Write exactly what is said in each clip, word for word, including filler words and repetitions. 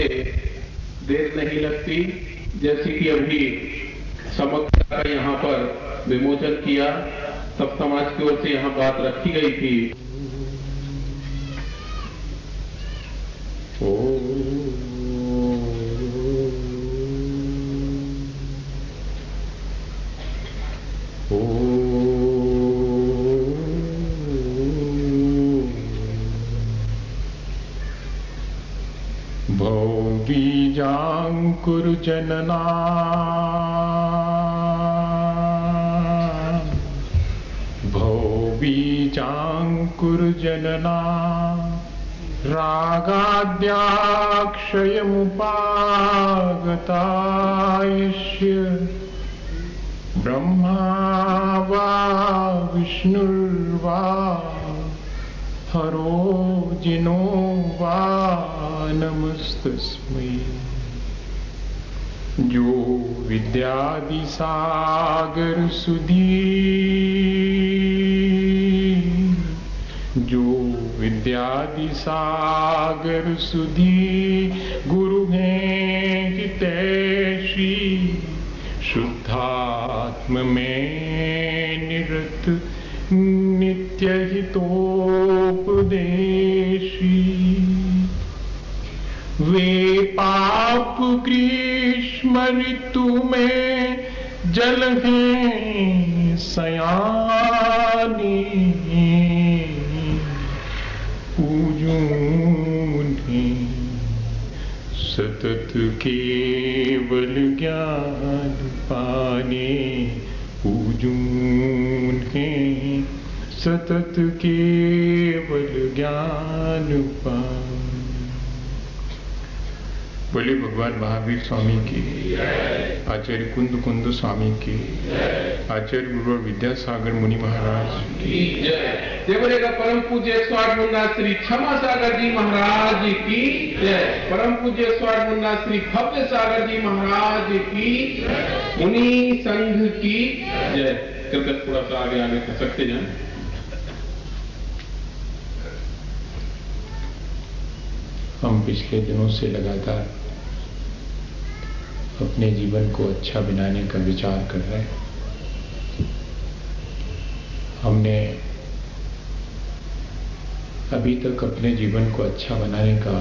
देर नहीं लगती। जैसे कि अभी समग्र का यहाँ पर विमोचन किया, सब समाज की ओर से यहाँ बात रखी गई थी। बीजांकुर जनना भो बीजांकुर जनना रागाद्याक्षयमुपागतायिष्य ब्रह्मा वा विष्णुर्वा हरो जिनो वा नमस्तस्मै। जो विद्यादि सागर सुधी जो विद्यादि सागर सुधी गुरु हैं हितैषी शुद्धात्म में निरत नित्य हितोपदेशी। वे पाप ग्रीष्म ऋतु में जल हैं सयानी पूजूं उन्हें सतत केवल ज्ञान पाने पूजूं उन्हें सतत केवल ज्ञान पाने। बोले भगवान महावीर स्वामी की, आचार्य कुंद कुंद स्वामी की, आचार्य गुरु विद्यासागर मुनि महाराज की जय। बोलेगा परम पूज्य स्वामी मुन्ना श्री क्षमा सागर जी महाराज की जय। परम पूज्य स्वामी मुन्ना श्री भव्य सागर जी महाराज की, मुनि संघ की जय। कृपया थोड़ा सा आगे आगे कर सकते जाएं। हम पिछले दिनों से लगातार अपने जीवन को अच्छा बनाने का विचार कर रहे हैं। हमने अभी तक अपने जीवन को अच्छा बनाने का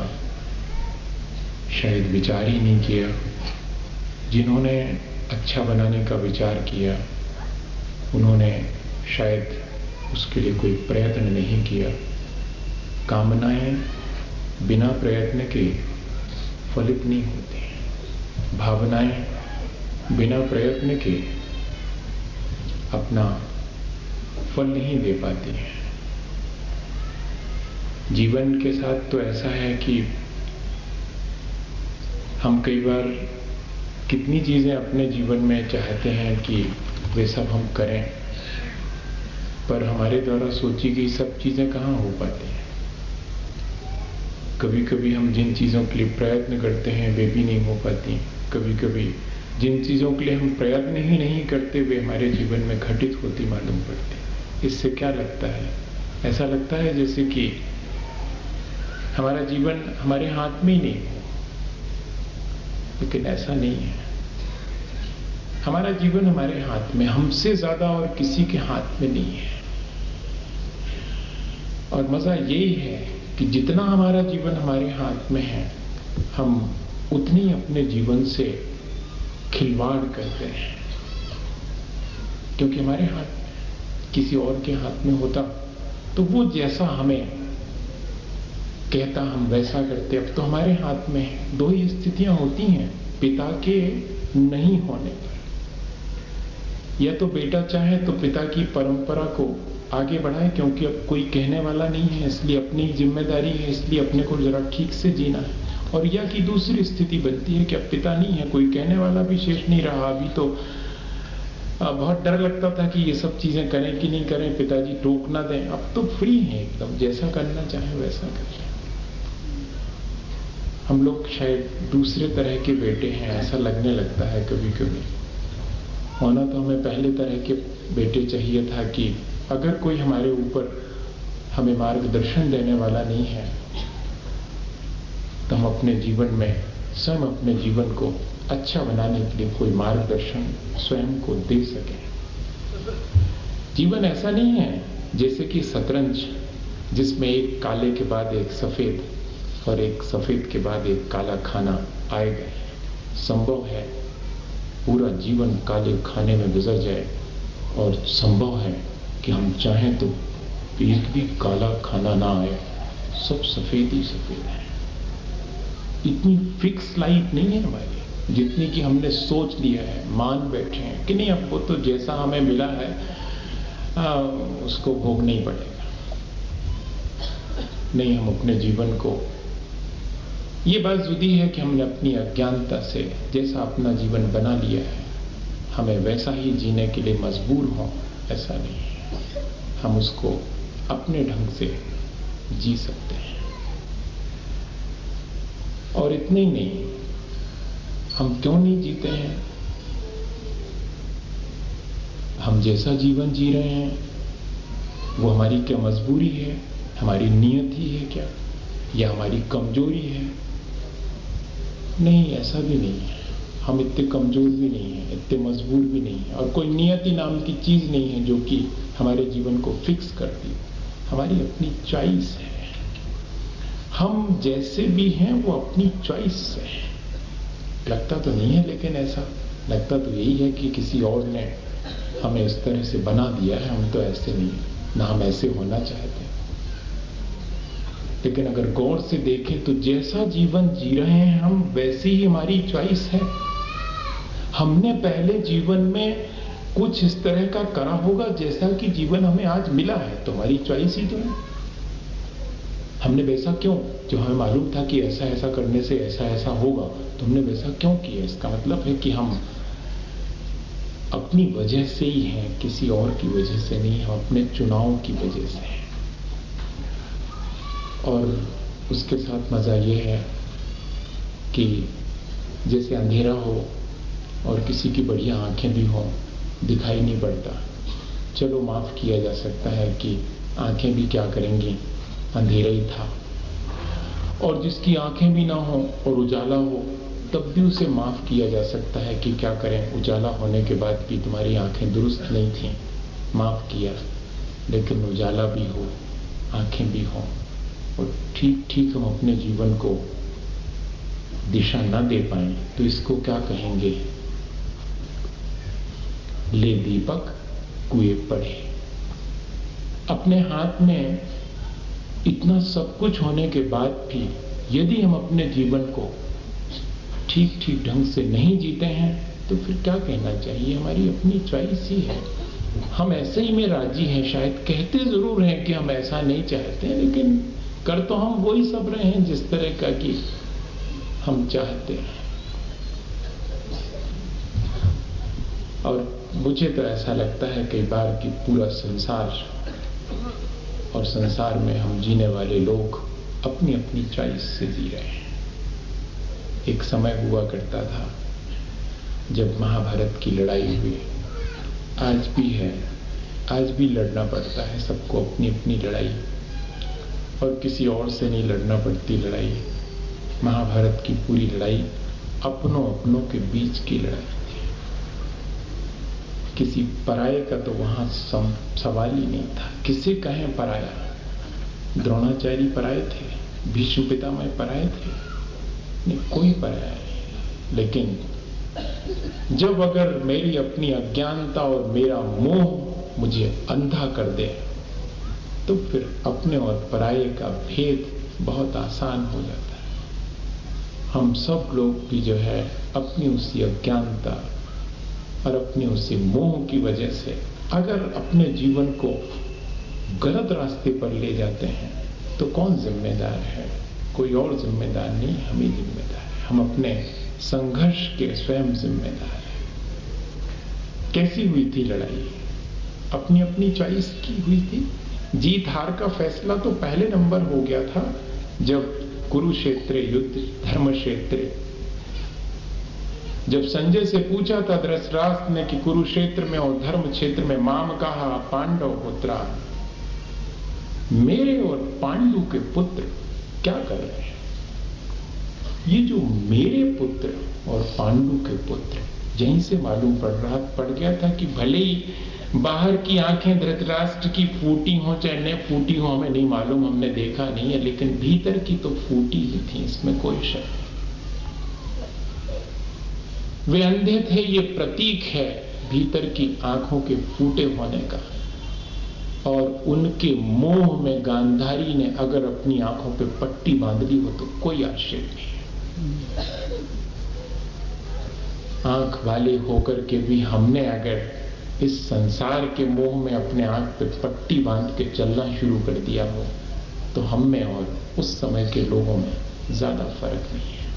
शायद विचार ही नहीं किया। जिन्होंने अच्छा बनाने का विचार किया उन्होंने शायद उसके लिए कोई प्रयत्न नहीं किया। कामनाएं बिना प्रयत्न के फलित नहीं होती हैं। भावनाएं बिना प्रयत्न के अपना फल नहीं दे पाती हैं। जीवन के साथ तो ऐसा है कि हम कई बार कितनी चीजें अपने जीवन में चाहते हैं कि वे सब हम करें, पर हमारे द्वारा सोची गई सब चीजें कहाँ हो पाती हैं। कभी कभी हम जिन चीजों के लिए प्रयत्न करते हैं वे भी नहीं हो पाती। कभी कभी जिन चीजों के लिए हम प्रयत्न ही नहीं करते वे हमारे जीवन में घटित होती मालूम पड़ती। इससे क्या लगता है? ऐसा लगता है जैसे कि हमारा जीवन हमारे हाथ में ही नहीं हो, लेकिन ऐसा नहीं है। हमारा जीवन हमारे हाथ में, हमसे ज्यादा और किसी के हाथ में नहीं है। और मजा यही है कि जितना हमारा जीवन हमारे हाथ में है, हम उतनी अपने जीवन से खिलवाड़ करते हैं। क्योंकि हमारे हाथ किसी और के हाथ में होता तो वो जैसा हमें कहता हम वैसा करते। अब तो हमारे हाथ में दो ही स्थितियां होती हैं पिता के नहीं होने पर। या तो बेटा चाहे तो पिता की परंपरा को आगे बढ़ाए, क्योंकि अब कोई कहने वाला नहीं है, इसलिए अपनी जिम्मेदारी है, इसलिए अपने को जरा ठीक से जीना है। और या की दूसरी स्थिति बनती है कि अब पिता नहीं है, कोई कहने वाला भी शेष नहीं रहा। अभी तो बहुत डर लगता था कि ये सब चीजें करें कि नहीं करें, पिताजी टोक ना दें। अब तो फ्री है एकदम, जैसा करना चाहे वैसा करें। हम लोग शायद दूसरे तरह के बेटे हैं, ऐसा लगने लगता है कभी कभी। होना तो हमें पहले तरह के बेटे चाहिए था कि अगर कोई हमारे ऊपर हमें मार्गदर्शन देने वाला नहीं है तो हम अपने जीवन में स्वयं अपने जीवन को अच्छा बनाने के लिए कोई मार्गदर्शन स्वयं को दे सके। जीवन ऐसा नहीं है जैसे कि शतरंज, जिसमें एक काले के बाद एक सफेद और एक सफेद के बाद एक काला खाना आएगा। संभव है पूरा जीवन काले खाने में गुजर जाए, और संभव है कि हम चाहें तो एक भी काला खाना ना आए, सब सफेद ही सफेद है। इतनी फिक्स लाइफ नहीं है हमारी जितनी कि हमने सोच लिया है, मान बैठे हैं कि नहीं अब वो तो जैसा हमें मिला है आ, उसको भोगना ही पड़ेगा। नहीं, हम अपने जीवन को, ये बात जुदी है कि हमने अपनी अज्ञानता से जैसा अपना जीवन बना लिया है, हमें वैसा ही जीने के लिए मजबूर हों, ऐसा नहीं है। हम उसको अपने ढंग से जी सकते हैं। और इतने ही नहीं, हम क्यों नहीं जीते हैं? हम जैसा जीवन जी रहे हैं वो हमारी क्या मजबूरी है, हमारी नियत ही है क्या, या हमारी कमजोरी है? नहीं, ऐसा भी नहीं है। हम इतने कमजोर भी नहीं है, इतने मजबूर भी नहीं है, और कोई नियति नाम की चीज नहीं है जो कि हमारे जीवन को फिक्स करती। हमारी अपनी चॉइस है। हम जैसे भी हैं वो अपनी चॉइस से है। लगता तो नहीं है, लेकिन ऐसा लगता तो यही है कि किसी और ने हमें इस तरह से बना दिया है। हम तो ऐसे नहीं, ना हम ऐसे होना चाहते। लेकिन अगर गौर से देखें तो जैसा जीवन जी रहे हैं हम, वैसी ही हमारी चॉइस है। हमने पहले जीवन में कुछ इस तरह का करा होगा जैसा कि जीवन हमें आज मिला है, तो हमारी चॉइस ही तो है। हमने वैसा क्यों, जो हमें मालूम था कि ऐसा ऐसा करने से ऐसा ऐसा होगा, तो हमने वैसा क्यों किया? इसका मतलब है कि हम अपनी वजह से ही हैं, किसी और की वजह से नहीं। हम अपने चुनाव की वजह से हैं। और उसके साथ मजा यह है कि जैसे अंधेरा हो और किसी की बढ़िया आंखें भी हों, दिखाई नहीं पड़ता, चलो माफ किया जा सकता है कि आंखें भी क्या करेंगी, अंधेरा ही था। और जिसकी आंखें भी ना हो और उजाला हो, तब भी उसे माफ किया जा सकता है कि क्या करें, उजाला होने के बाद भी तुम्हारी आंखें दुरुस्त नहीं थीं, माफ किया। लेकिन उजाला भी हो, आंखें भी हो, और ठीक ठीक हम अपने जीवन को दिशा न दे पाए, तो इसको क्या कहेंगे? ले दीपक कुएं पड़े। अपने हाथ में इतना सब कुछ होने के बाद भी यदि हम अपने जीवन को ठीक ठीक ढंग से नहीं जीते हैं, तो फिर क्या कहना चाहिए? हमारी अपनी चॉइस ही है। हम ऐसे ही में राजी हैं, शायद कहते जरूर हैं कि हम ऐसा नहीं चाहते, लेकिन कर तो हम वही सब रहे हैं जिस तरह का कि हम चाहते हैं। और मुझे तो ऐसा लगता है कई बार कि पूरा संसार और संसार में हम जीने वाले लोग अपनी अपनी चॉइस से जी रहे हैं। एक समय हुआ करता था जब महाभारत की लड़ाई हुई, आज भी है, आज भी लड़ना पड़ता है सबको अपनी अपनी लड़ाई, और किसी और से नहीं लड़ना पड़ती लड़ाई। महाभारत की पूरी लड़ाई अपनों अपनों के बीच की लड़ाई थी। किसी पराये का तो वहां सवाल ही नहीं था। किसे कहें पराया? द्रोणाचार्य पराये थे, भीष्म पितामह पराये थे? नहीं, कोई पराया नहीं। लेकिन जब अगर मेरी अपनी अज्ञानता और मेरा मोह मुझे अंधा कर दे, तो फिर अपने और पराये का भेद बहुत आसान हो जाता है। हम सब लोग भी जो है अपनी उसी अज्ञानता और अपने उसी मोह की वजह से अगर अपने जीवन को गलत रास्ते पर ले जाते हैं, तो कौन जिम्मेदार है? कोई और जिम्मेदार नहीं, हम ही जिम्मेदार हैं। हम अपने संघर्ष के स्वयं जिम्मेदार हैं। कैसी हुई थी लड़ाई? अपनी अपनी चॉइस की हुई थी। जीत हार का फैसला तो पहले नंबर हो गया था जब कुरुक्षेत्र युद्ध, धर्म क्षेत्र, जब संजय से पूछा था धृतराष्ट्र ने कि कुरुक्षेत्र में और धर्म क्षेत्र में माम कहा पांडव पुत्रा, मेरे और पांडु के पुत्र क्या कर रहे हैं? ये जो मेरे पुत्र और पांडु के पुत्र, यहीं से मालूम पड़ रहा पड़ गया था कि भले ही बाहर की आंखें धृतराष्ट्र की फूटी हो चाहे न फूटी हो, हमें नहीं मालूम, हमने देखा नहीं है, लेकिन भीतर की तो फूटी ही थी, इसमें कोई शक नहीं। वे अंधे थे, ये प्रतीक है भीतर की आंखों के फूटे होने का। और उनके मोह में गांधारी ने अगर अपनी आंखों पे पट्टी बांध ली हो तो कोई आश्चर्य नहीं है। आंख वाले होकर के भी हमने अगर इस संसार के मोह में अपने आंख पे पट्टी बांध के चलना शुरू कर दिया हो तो हम में और उस समय के लोगों में ज्यादा फर्क नहीं है।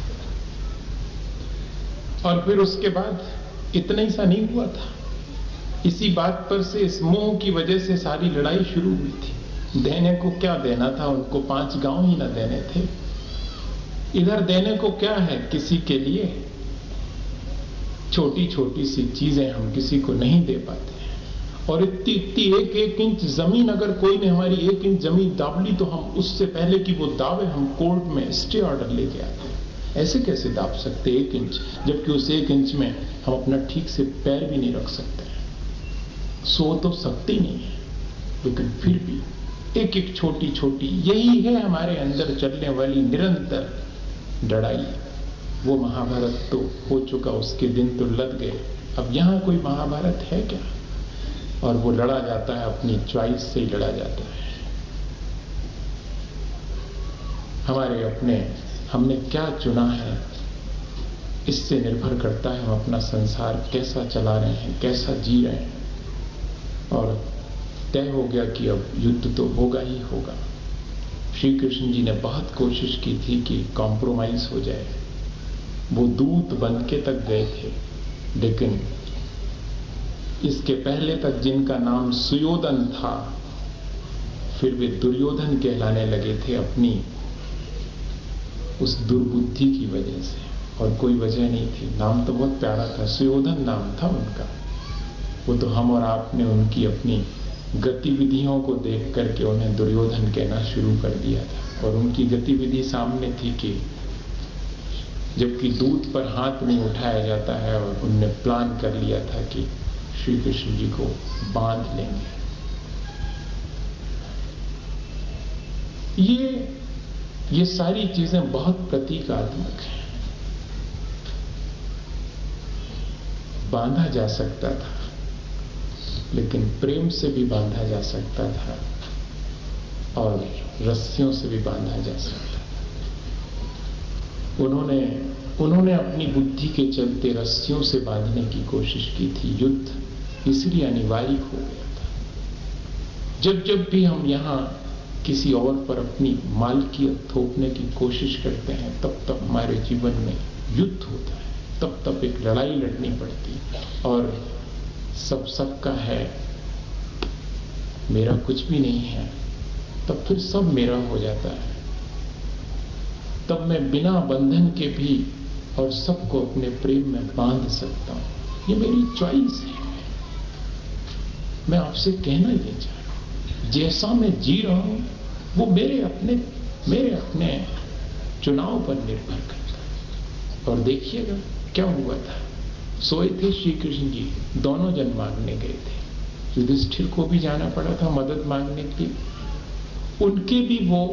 और फिर उसके बाद इतना ही सा नहीं हुआ था, इसी बात पर से, इस मोह की वजह से सारी लड़ाई शुरू हुई थी। देने को क्या देना था उनको, पांच गांव ही ना देने थे। इधर देने को क्या है किसी के लिए, छोटी छोटी सी चीजें हम किसी को नहीं दे पाते हैं। और इतनी इतनी एक एक इंच जमीन अगर कोई ने हमारी एक इंच जमीन दाब ली तो हम उससे पहले कि वो दावे हम कोर्ट में स्टे ऑर्डर लेके आते हैं। ऐसे कैसे दाब सकते एक इंच, जबकि उस एक इंच में हम अपना ठीक से पैर भी नहीं रख सकते। सो तो सकती नहीं है, लेकिन फिर भी एक एक छोटी छोटी, यही है हमारे अंदर चलने वाली निरंतर लड़ाई। वो महाभारत तो हो चुका, उसके दिन तो लद गए, अब यहां कोई महाभारत है क्या? और वो लड़ा जाता है अपनी चॉइस से ही लड़ा जाता है। हमारे अपने हमने क्या चुना है इससे निर्भर करता है हम अपना संसार कैसा चला रहे हैं, कैसा जी रहे हैं। और तय हो गया कि अब युद्ध तो होगा ही होगा। श्री कृष्ण जी ने बहुत कोशिश की थी कि कॉम्प्रोमाइज हो जाए, वो दूत बन के तक गए थे, लेकिन इसके पहले तक जिनका नाम सुयोधन था फिर वे दुर्योधन कहलाने लगे थे अपनी उस दुर्बुद्धि की वजह से, और कोई वजह नहीं थी। नाम तो बहुत प्यारा था, सुयोधन नाम था उनका। वो तो हम और आपने उनकी अपनी गतिविधियों को देख करके उन्हें दुर्योधन कहना शुरू कर दिया था। और उनकी गतिविधि सामने थी कि जबकि दूत पर हाथ नहीं उठाया जाता है, और उनने प्लान कर लिया था कि श्री कृष्ण जी को बांध लेंगे। ये ये सारी चीजें बहुत प्रतीकात्मक हैं। बांधा जा सकता था, लेकिन प्रेम से भी बांधा जा सकता था और रस्सियों से भी बांधा जा सकता था। उन्होंने उन्होंने अपनी बुद्धि के चलते रस्सियों से बांधने की कोशिश की थी। युद्ध इसलिए अनिवार्य हो गया था। जब जब भी हम यहां किसी और पर अपनी मालकियत थोपने की कोशिश करते हैं तब तब हमारे जीवन में युद्ध होता है, तब तब एक लड़ाई लड़नी पड़ती है। और सब सबका है, मेरा कुछ भी नहीं है, तब फिर सब मेरा हो जाता है। तब मैं बिना बंधन के भी और सबको अपने प्रेम में बांध सकता हूं। ये मेरी चॉइस है। मैं आपसे कहना ये चाह रहा हूं, जैसा मैं जी रहा हूं वो मेरे अपने मेरे अपने चुनाव पर निर्भर करता है। और देखिएगा क्या हुआ था। सोए थे श्री कृष्ण जी, दोनों जन मांगने गए थे। युधिष्ठिर को भी जाना पड़ा था मदद मांगने के लिए। उनके भी वो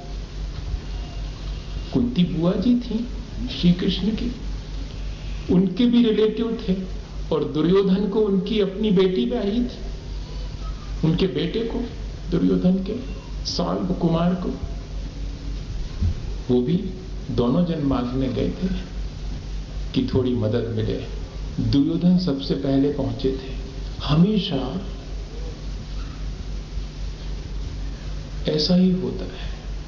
कुंती बुआ जी थी श्री कृष्ण की, उनके भी रिलेटिव थे। और दुर्योधन को उनकी अपनी बेटी ब्याही थी, उनके बेटे को, दुर्योधन के साल्व कुमार को। वो भी दोनों जन मांगने गए थे कि थोड़ी मदद मिले। दुर्योधन सबसे पहले पहुंचे थे। हमेशा ऐसा ही होता है।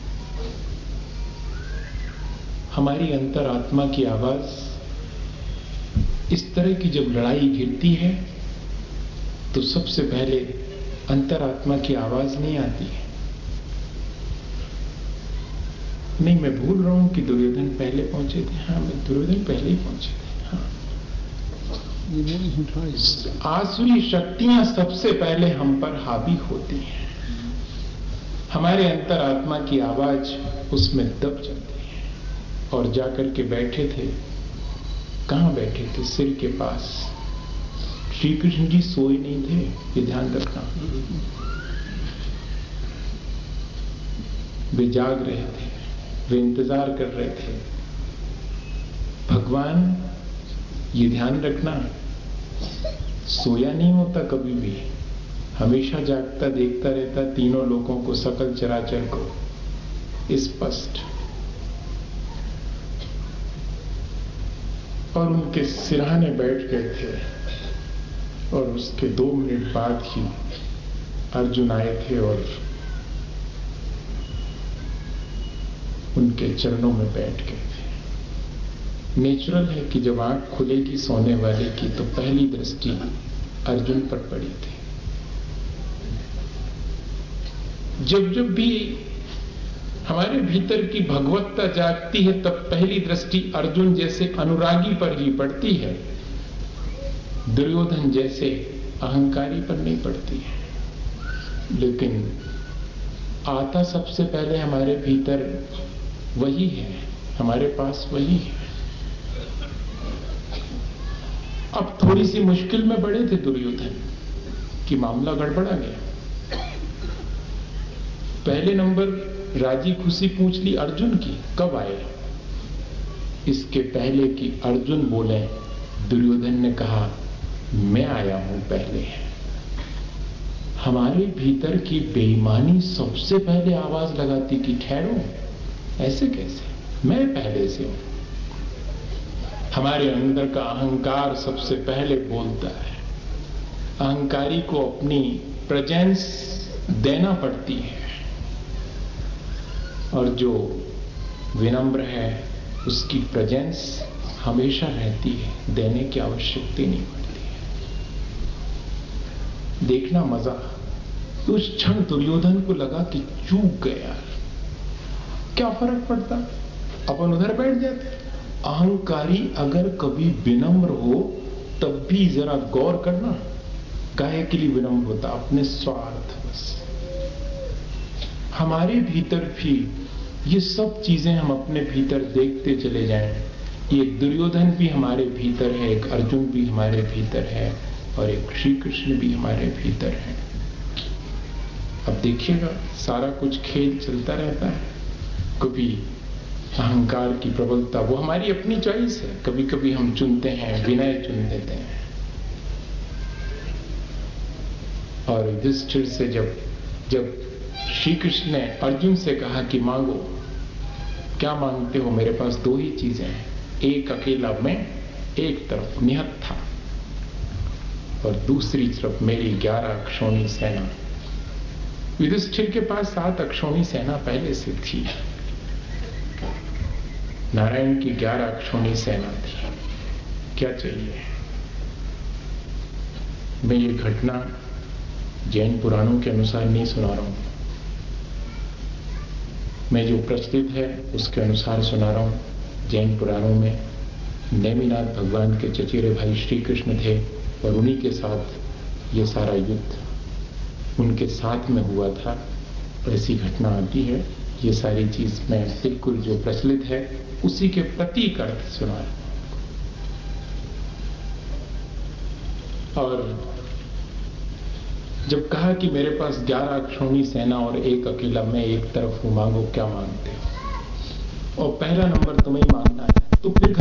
हमारी अंतरात्मा की आवाज इस तरह की जब लड़ाई गिरती है तो सबसे पहले अंतरात्मा की आवाज नहीं आती है। नहीं, मैं भूल रहा हूं कि दुर्योधन पहले पहुंचे थे। हाँ, मैं दुर्योधन पहले ही पहुंचे थे। हाँ, आसुरी शक्तियां सबसे पहले हम पर हावी होती हैं। हमारे अंतरात्मा की आवाज उसमें दब जाती है। और जाकर के बैठे थे। कहां बैठे थे? सिर के पास। श्री कृष्ण जी सोए नहीं थे, ये ध्यान रखना। वे जाग रहे थे, वे इंतजार कर रहे थे। भगवान, ये ध्यान रखना, सोया नहीं होता कभी भी, हमेशा जागता देखता रहता तीनों लोगों को, सकल चराचर को स्पष्ट। और उनके सिरहाने बैठ गए थे और उसके दो मिनट बाद ही अर्जुन आए थे और उनके चरणों में बैठ गए थे। नेचुरल है कि जब आंख खुलेगी सोने वाले की तो पहली दृष्टि अर्जुन पर पड़ी थी। जब जब भी हमारे भीतर की भगवत्ता जागती है तब पहली दृष्टि अर्जुन जैसे अनुरागी पर ही पड़ती है, दुर्योधन जैसे अहंकारी पर नहीं पड़ती है। लेकिन आता सबसे पहले हमारे भीतर वही है, हमारे पास वही है। अब थोड़ी सी मुश्किल में पड़े थे दुर्योधन कि मामला गड़बड़ा गया। पहले नंबर राजी खुशी पूछ ली अर्जुन की, कब आए? इसके पहले कि अर्जुन बोले दुर्योधन ने कहा, मैं आया हूं पहले। हमारे भीतर की बेईमानी सबसे पहले आवाज लगाती कि ठहरो, ऐसे कैसे, मैं पहले से हूं। हमारे अंदर का अहंकार सबसे पहले बोलता है। अहंकारी को अपनी प्रेजेंस देना पड़ती है और जो विनम्र है उसकी प्रेजेंस हमेशा रहती है, देने की आवश्यकता नहीं पड़ती है। देखना मजा। तो उस क्षण दुर्योधन को लगा कि चूक गया, क्या फर्क पड़ता, अपन उधर बैठ जाते। अहंकारी अगर कभी विनम्र हो तब भी जरा गौर करना, काहे के लिए विनम्र होता? अपने स्वार्थ बस। हमारे भीतर भी ये सब चीजें हम अपने भीतर देखते चले जाएं। ये दुर्योधन भी हमारे भीतर है, एक अर्जुन भी हमारे भीतर है और एक श्री कृष्ण भी हमारे भीतर है। अब देखिएगा सारा कुछ खेल चलता रहता है। कभी अहंकार की प्रबलता, वो हमारी अपनी चॉइस है। कभी कभी हम चुनते हैं, विनय चुन लेते हैं। और युधिष्ठिर से जब जब श्री कृष्ण ने अर्जुन से कहा कि मांगो, क्या मांगते हो? मेरे पास दो ही चीजें हैं, एक अकेला मैं, एक तरफ निहत था और दूसरी तरफ मेरी ग्यारह अक्षौणी सेना। युधिष्ठिर के पास सात अक्षौणी सेना पहले से थी, नारायण की ग्यारह अक्षौणी सेना थी। क्या चाहिए? मैं ये घटना जैन पुराणों के अनुसार नहीं सुना रहा हूं, मैं जो प्रचलित है उसके अनुसार सुना रहा हूं। जैन पुराणों में नेमिनाथ भगवान के चचेरे भाई श्री कृष्ण थे और उन्हीं के साथ ये सारा युद्ध उनके साथ में हुआ था। ऐसी घटना आती है। ये सारी चीज मैं बिल्कुल जो प्रचलित है उसी के प्रतीक अर्थ सुना रहा हूं। और जब कहा कि मेरे पास ग्यारह अक्षौणी सेना और एक अकेला मैं, एक तरफ हूं, मांगो क्या मांगते हो? और पहला नंबर तुम्हें मांगना है। तो फिर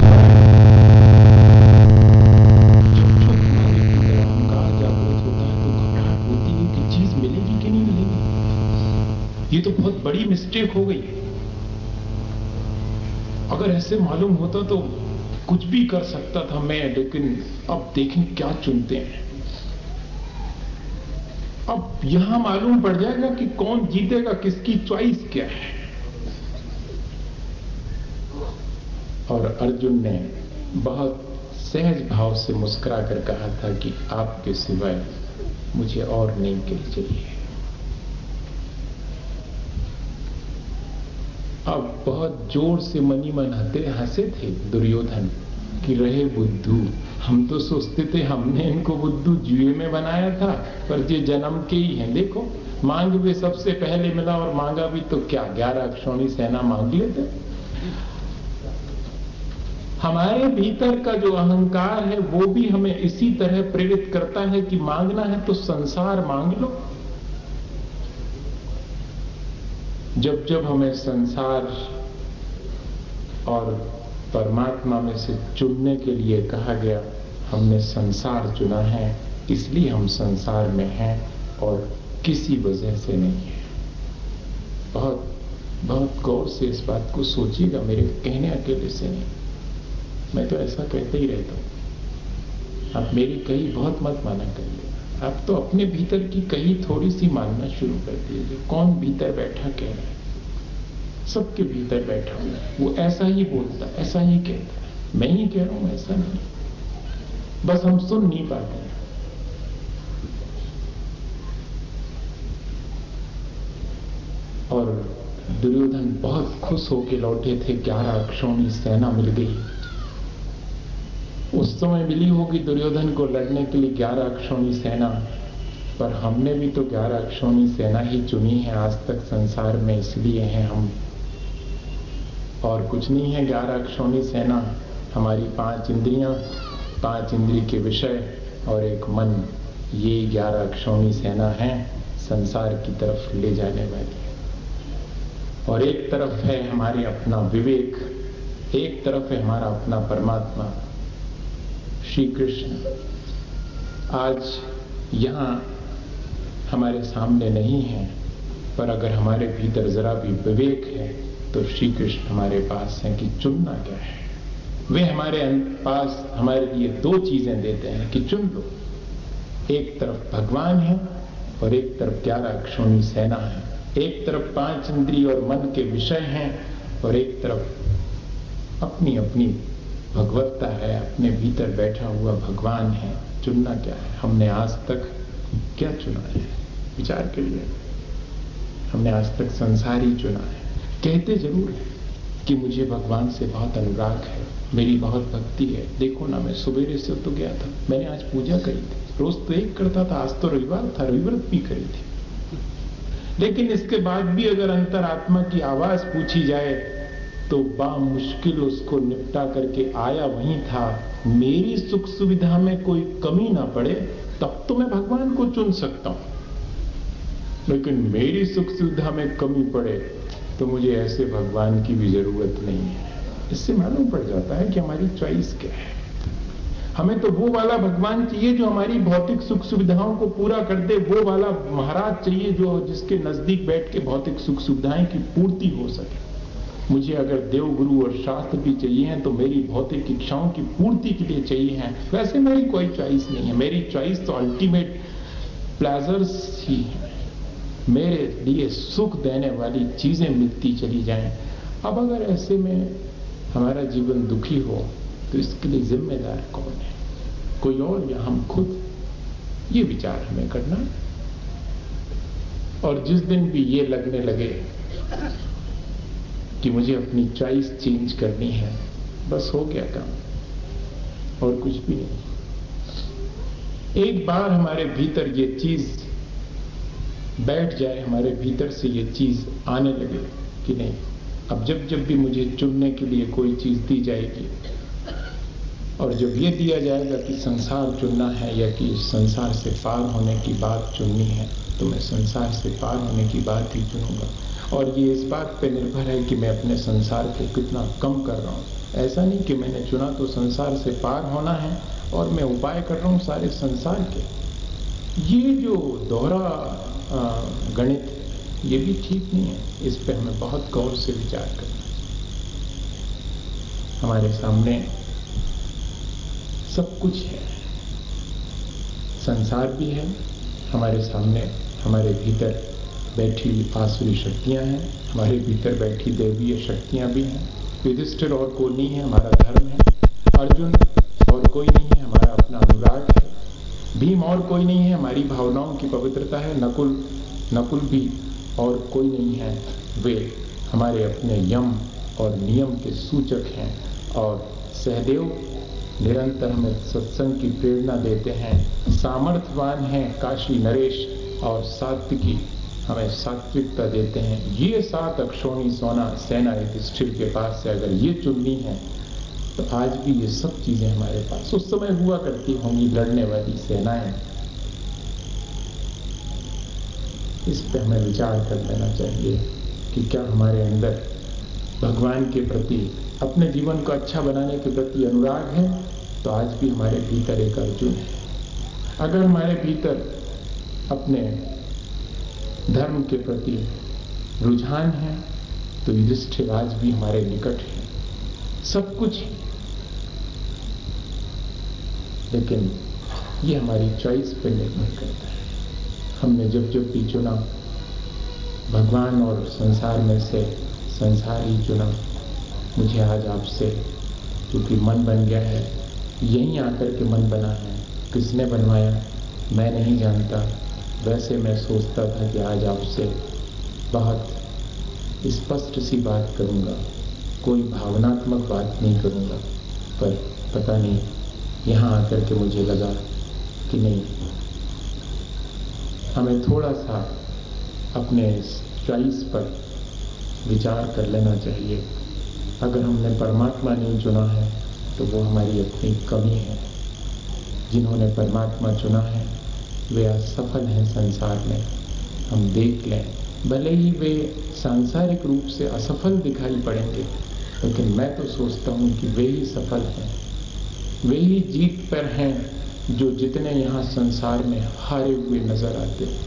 अहंकार जागृत होता है तो घबराहट होती है कि चीज मिलेगी कि नहीं मिलेगी। ये तो बहुत बड़ी मिस्टेक हो गई। अगर ऐसे मालूम होता तो कुछ भी कर सकता था मैं, लेकिन अब देखें क्या चुनते हैं। अब यहां मालूम पड़ जाएगा कि कौन जीतेगा, किसकी चॉइस क्या है। और अर्जुन ने बहुत सहज भाव से मुस्कुरा कर कहा था कि आपके सिवाय मुझे और नहीं कुछ चाहिए। अब बहुत जोर से मनी मन हंसे हंसे थे दुर्योधन कि रहे बुद्धू, हम तो सोचते थे हमने इनको बुद्धू जुए में बनाया था, पर ये जन्म के ही हैं। देखो मांग भी सबसे पहले मिला और मांगा भी तो क्या, ग्यारह अक्षौणी सेना मांग लेते। हमारे भीतर का जो अहंकार है वो भी हमें इसी तरह प्रेरित करता है कि मांगना है तो संसार मांग लो। जब जब हमें संसार और परमात्मा में से चुनने के लिए कहा गया, हमने संसार चुना है, इसलिए हम संसार में हैं और किसी वजह से नहीं है। बहुत बहुत गौर से इस बात को सोचिएगा, मेरे कहने अकेले से नहीं, मैं तो ऐसा कहते ही रहता हूं। आप मेरी कही बहुत मत माना करिए, आप तो अपने भीतर की कही थोड़ी सी मानना शुरू कर दीजिए। कौन भीतर बैठा कह रहा है? सबके भीतर बैठा हुआ है, वो ऐसा ही बोलता, ऐसा ही कहता है। मैं ही कह रहा हूं, ऐसा नहीं, बस हम सुन नहीं पाते हैं। और दुर्योधन बहुत खुश होकर लौटे थे, ग्यारह अक्षौणी सेना मिल गई। उस समय मिली होगी दुर्योधन को लड़ने के लिए ग्यारह अक्षौणी सेना, पर हमने भी तो ग्यारह अक्षौणी सेना ही चुनी है आज तक संसार में, इसलिए हैं हम, और कुछ नहीं है। ग्यारह अक्षौणी सेना हमारी पांच इंद्रियां, पांच इंद्रिय के विषय और एक मन, ये ग्यारह अक्षौणी सेना है संसार की तरफ ले जाने वाली। और एक तरफ है हमारे अपना विवेक, एक तरफ है हमारा अपना परमात्मा श्री कृष्ण। आज यहां हमारे सामने नहीं है, पर अगर हमारे भीतर जरा भी विवेक है तो श्री कृष्ण हमारे पास हैं कि चुनना क्या है। वे हमारे पास हमारे लिए दो चीजें देते हैं कि चुन लो। एक तरफ भगवान है और एक तरफ ग्यारह अक्षौणी सेना है। एक तरफ पांच इंद्रिय और मन के विषय हैं और एक तरफ अपनी अपनी भगवत्ता है, अपने भीतर बैठा हुआ भगवान है। चुनना क्या है? हमने आज तक क्या चुना है? विचार करिए। हमने आज तक संसार ही चुना है। कहते जरूर है कि मुझे भगवान से बहुत अनुराग है, मेरी बहुत भक्ति है। देखो ना, मैं सवेरे से तो गया था, मैंने आज पूजा करी थी, रोज तो एक करता था, आज तो रविवार था, रविवार भी करी थी। लेकिन इसके बाद भी अगर अंतरात्मा की आवाज पूछी जाए तो बा मुश्किल उसको निपटा करके आया वहीं था। मेरी सुख सुविधा में कोई कमी ना पड़े तब तो मैं भगवान को चुन सकता हूं, लेकिन मेरी सुख सुविधा में कमी पड़े तो मुझे ऐसे भगवान की भी जरूरत नहीं है। इससे मालूम पड़ जाता है कि हमारी चॉइस क्या है। हमें तो वो वाला भगवान चाहिए जो हमारी भौतिक सुख सुविधाओं को पूरा कर दे, वो वाला महाराज चाहिए जो जिसके नजदीक बैठ के भौतिक सुख सुविधाएं की पूर्ति हो सके। मुझे अगर देवगुरु और शास्त्र भी चाहिए हैं तो मेरी भौतिक इच्छाओं की पूर्ति के लिए चाहिए हैं। वैसे मेरी कोई चॉइस नहीं है, मेरी चॉइस तो अल्टीमेट प्लेजर्स ही है। मेरे लिए सुख देने वाली चीजें मिलती चली जाएं। अब अगर ऐसे में हमारा जीवन दुखी हो तो इसके लिए जिम्मेदार कौन है? कोई और या हम खुद? ये विचार हमें करना। और जिस दिन भी ये लगने लगे कि मुझे अपनी चॉइस चेंज करनी है, बस हो गया काम और कुछ भी नहीं। एक बार हमारे भीतर ये चीज बैठ जाए, हमारे भीतर से ये चीज आने लगे कि नहीं, अब जब जब भी मुझे चुनने के लिए कोई चीज दी जाएगी और जब ये दिया जाएगा कि संसार चुनना है या कि संसार से पार होने की बात चुननी है, तो मैं संसार से पार होने की बात ही चुनूंगा। और ये इस बात पे निर्भर है कि मैं अपने संसार को कितना कम कर रहा हूं। ऐसा नहीं कि मैंने चुना तो संसार से पार होना है और मैं उपाय कर रहा हूं सारे संसार के। ये जो दोहरा गणित, ये भी ठीक नहीं है। इस पे हमें बहुत गौर से विचार करना है। हमारे सामने सब कुछ है, संसार भी है, हमारे सामने हमारे भीतर बैठी आसुरी शक्तियां हैं, हमारे भीतर बैठी दैवीय शक्तियां भी हैं। युधिष्ठिर और कोई नहीं है, हमारा धर्म है। अर्जुन और कोई नहीं है, हमारा अपना अनुराग है। भीम और कोई नहीं है, हमारी भावनाओं की पवित्रता है। नकुल नकुल भी और कोई नहीं है, वे हमारे अपने यम और नियम के सूचक हैं। और सहदेव निरंतर हमें सत्संग की प्रेरणा देते हैं। सामर्थ्यवान हैं काशी नरेश और सात्विकी हमें सात्विकता देते हैं। ये सात अक्षौणी सोना सेना युधिष्ठिर के पास से अगर ये चुननी है तो आज भी ये सब चीजें हमारे पास उस समय हुआ करती होंगी, लड़ने वाली सेनाएं। इस पे हमें विचार कर लेना चाहिए कि क्या हमारे अंदर भगवान के प्रति, अपने जीवन को अच्छा बनाने के प्रति अनुराग है। तो आज भी हमारे भीतर एक अर्जुन है। अगर हमारे भीतर अपने धर्म के प्रति रुझान है तो युधिष्ठिर आज भी हमारे निकट है, सब कुछ है। लेकिन ये हमारी चॉइस पर निर्भर करता है। हमने जब जब भी चुना भगवान और संसार में से संसार ही चुना। मुझे आज आपसे, क्योंकि मन बन गया है, यहीं आकर के मन बना है। किसने बनवाया मैं नहीं जानता। वैसे मैं सोचता था कि आज आपसे बहुत स्पष्ट सी बात करूंगा, कोई भावनात्मक बात नहीं करूंगा, पर पता नहीं यहाँ आकर के मुझे लगा कि नहीं, हमें थोड़ा सा अपने चॉइस पर विचार कर लेना चाहिए। अगर हमने परमात्मा नहीं चुना है तो वो हमारी अपनी कमी है। जिन्होंने परमात्मा चुना है वे असफल हैं संसार में। हम देख लें, भले ही वे सांसारिक रूप से असफल दिखाई पड़ेंगे, लेकिन मैं तो सोचता हूं कि वे ही सफल हैं, वे ही जीत पर हैं जो जितने यहाँ संसार में हारे हुए नजर आते हैं।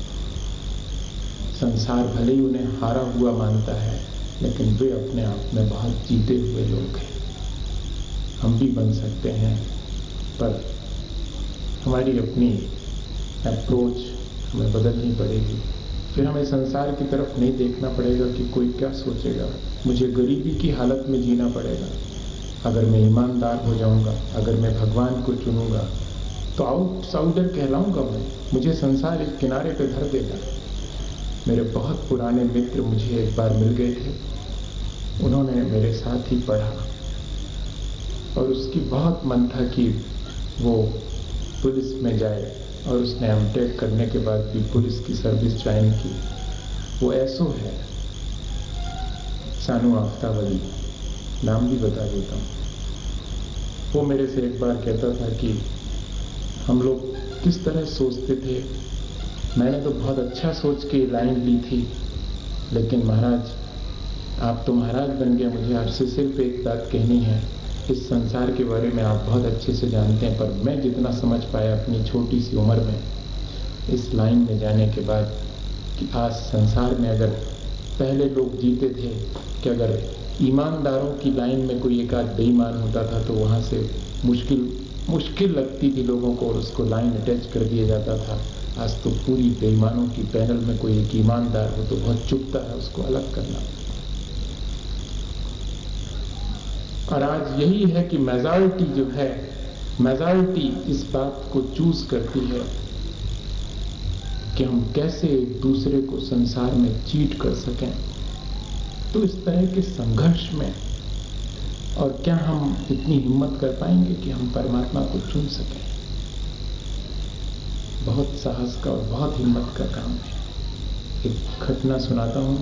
संसार भले ही उन्हें हारा हुआ मानता है, लेकिन वे अपने आप में बहुत जीते हुए लोग हैं। हम भी बन सकते हैं, पर हमारी अपनी अप्रोच हमें बदलनी पड़ेगी। फिर हमें संसार की तरफ नहीं देखना पड़ेगा कि कोई क्या सोचेगा। मुझे गरीबी की हालत में जीना पड़ेगा। अगर मैं ईमानदार हो जाऊंगा, अगर मैं भगवान को चुनूंगा, तो आउटसाइडर कहलाऊंगा मैं। मुझे संसार एक किनारे पे धर देगा। मेरे बहुत पुराने मित्र मुझे एक बार मिल गए थे। उन्होंने मेरे साथ ही पढ़ा और उसकी बहुत मन था कि वो पुलिस में जाए, और उसने एमटेक करने के बाद भी पुलिस की सर्विस ज्वाइन की। वो ऐसो है, सानू आफ्ताबली, नाम भी बता देता हूँ। वो मेरे से एक बार कहता था कि हम लोग किस तरह सोचते थे। मैंने तो बहुत अच्छा सोच के लाइन ली थी, लेकिन महाराज आप तो महाराज बन गए। मुझे आपसे सिर्फ एक बात कहनी है, इस संसार के बारे में आप बहुत अच्छे से जानते हैं, पर मैं जितना समझ पाया अपनी छोटी सी उम्र में इस लाइन में जाने के बाद, कि आज संसार में अगर पहले लोग जीते थे कि अगर ईमानदारों की लाइन में कोई एक आध बेईमान होता था तो वहाँ से मुश्किल मुश्किल लगती थी लोगों को और उसको लाइन अटैच कर दिया जाता था। आज तो पूरी बेईमानों की पैनल में कोई एक ईमानदार हो तो बहुत चुभता है उसको अलग करना। और आज यही है कि मेजॉरिटी जो है, मेजॉरिटी इस बात को चूज करती है कि हम कैसे एक दूसरे को संसार में चीट कर सकें। तो इस तरह के संघर्ष में और क्या हम इतनी हिम्मत कर पाएंगे कि हम परमात्मा को चुन सकें। बहुत साहस का और बहुत हिम्मत का काम है। एक घटना सुनाता हूं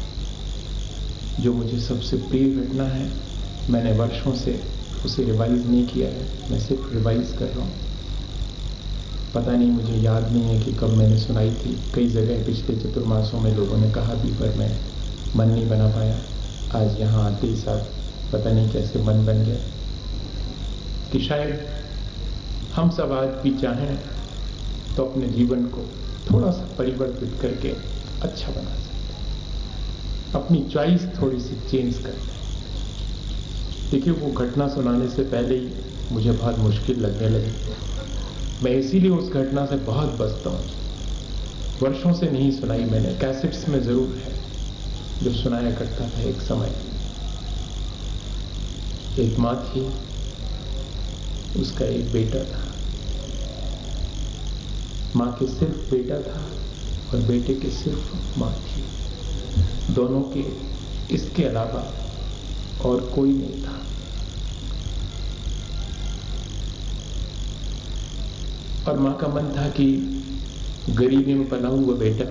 जो मुझे सबसे प्रिय घटना है। मैंने वर्षों से उसे रिवाइज नहीं किया है, मैं सिर्फ रिवाइज कर रहा हूं। पता नहीं, मुझे याद नहीं है कि कब मैंने सुनाई थी। कई जगह पिछले चतुर्मासों में लोगों ने कहा भी, पर मैं मन नहीं बना पाया। आज यहाँ आते ही साथ पता नहीं कैसे मन बन गया कि शायद हम सब आज भी चाहें तो अपने जीवन को थोड़ा सा परिवर्तित करके अच्छा बना सकते हैं, अपनी चॉइस थोड़ी सी चेंज कर लें। देखिए, वो घटना सुनाने से पहले ही मुझे बहुत मुश्किल लगने लगी। मैं इसीलिए उस घटना से बहुत बचता हूँ। वर्षों से नहीं सुनाई मैंने, कैसेट्स में जरूर है जो सुनाया करता था एक समय। एक माँ थी, उसका एक बेटा था। माँ के सिर्फ बेटा था और बेटे के सिर्फ माँ थी। दोनों के इसके अलावा और कोई नहीं था। और माँ का मन था कि गरीबी में पला हुआ बेटा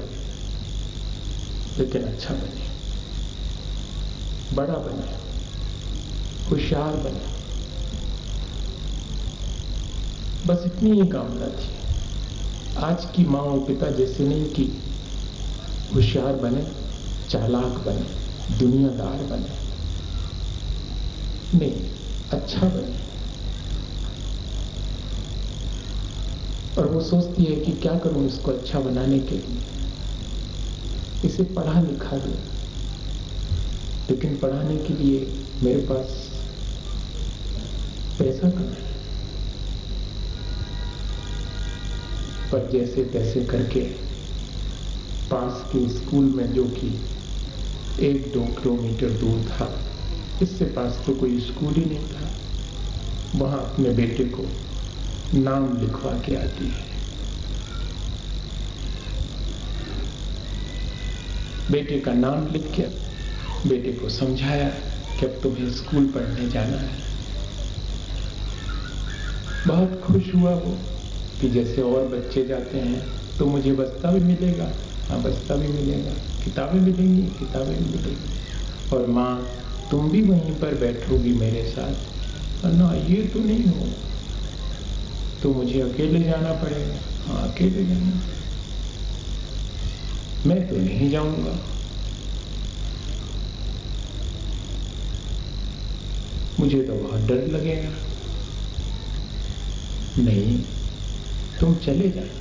लेकिन अच्छा बने, बड़ा बने, होशियार बने, बस इतनी ही कामना थी। आज की माँ और पिता जैसे नहीं कि होशियार बने, चालाक बने, दुनियादार बने, नहीं, अच्छा बने। और वो सोचती है कि क्या करूं इसको अच्छा बनाने के लिए, इसे पढ़ा लिखा दूं, लेकिन पढ़ाने के लिए मेरे पास पैसा कम है। पर जैसे तैसे करके पास के स्कूल में, जो कि एक दो किलोमीटर दूर था, इससे पास तो कोई स्कूल ही नहीं था, वहां अपने बेटे को नाम लिखवा के आती है। बेटे का नाम लिख के बेटे को समझाया कि अब तुम्हें स्कूल पढ़ने जाना है। बहुत खुश हुआ वो कि जैसे और बच्चे जाते हैं तो मुझे बस्ता भी मिलेगा। हाँ, बस्ता भी मिलेगा, किताबें मिलेंगी, किताबें भी मिलेंगी, और माँ तुम भी वहीं पर बैठोगी मेरे साथ। ना, ये तो नहीं होगा, तो मुझे अकेले जाना पड़ेगा। हाँ, अकेले जाना, मैं तो नहीं जाऊंगा। मुझे तो बहुत डर लगेगा। नहीं, तुम चले जाना।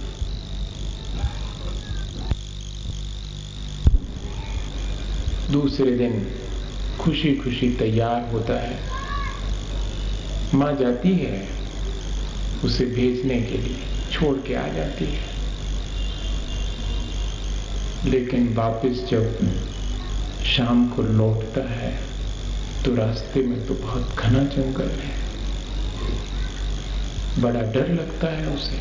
दूसरे दिन खुशी खुशी तैयार होता है, माँ जाती है उसे भेजने के लिए, छोड़ के आ जाती है। लेकिन वापस जब शाम को लौटता है तो रास्ते में तो बहुत घना जंगल है, बड़ा डर लगता है उसे।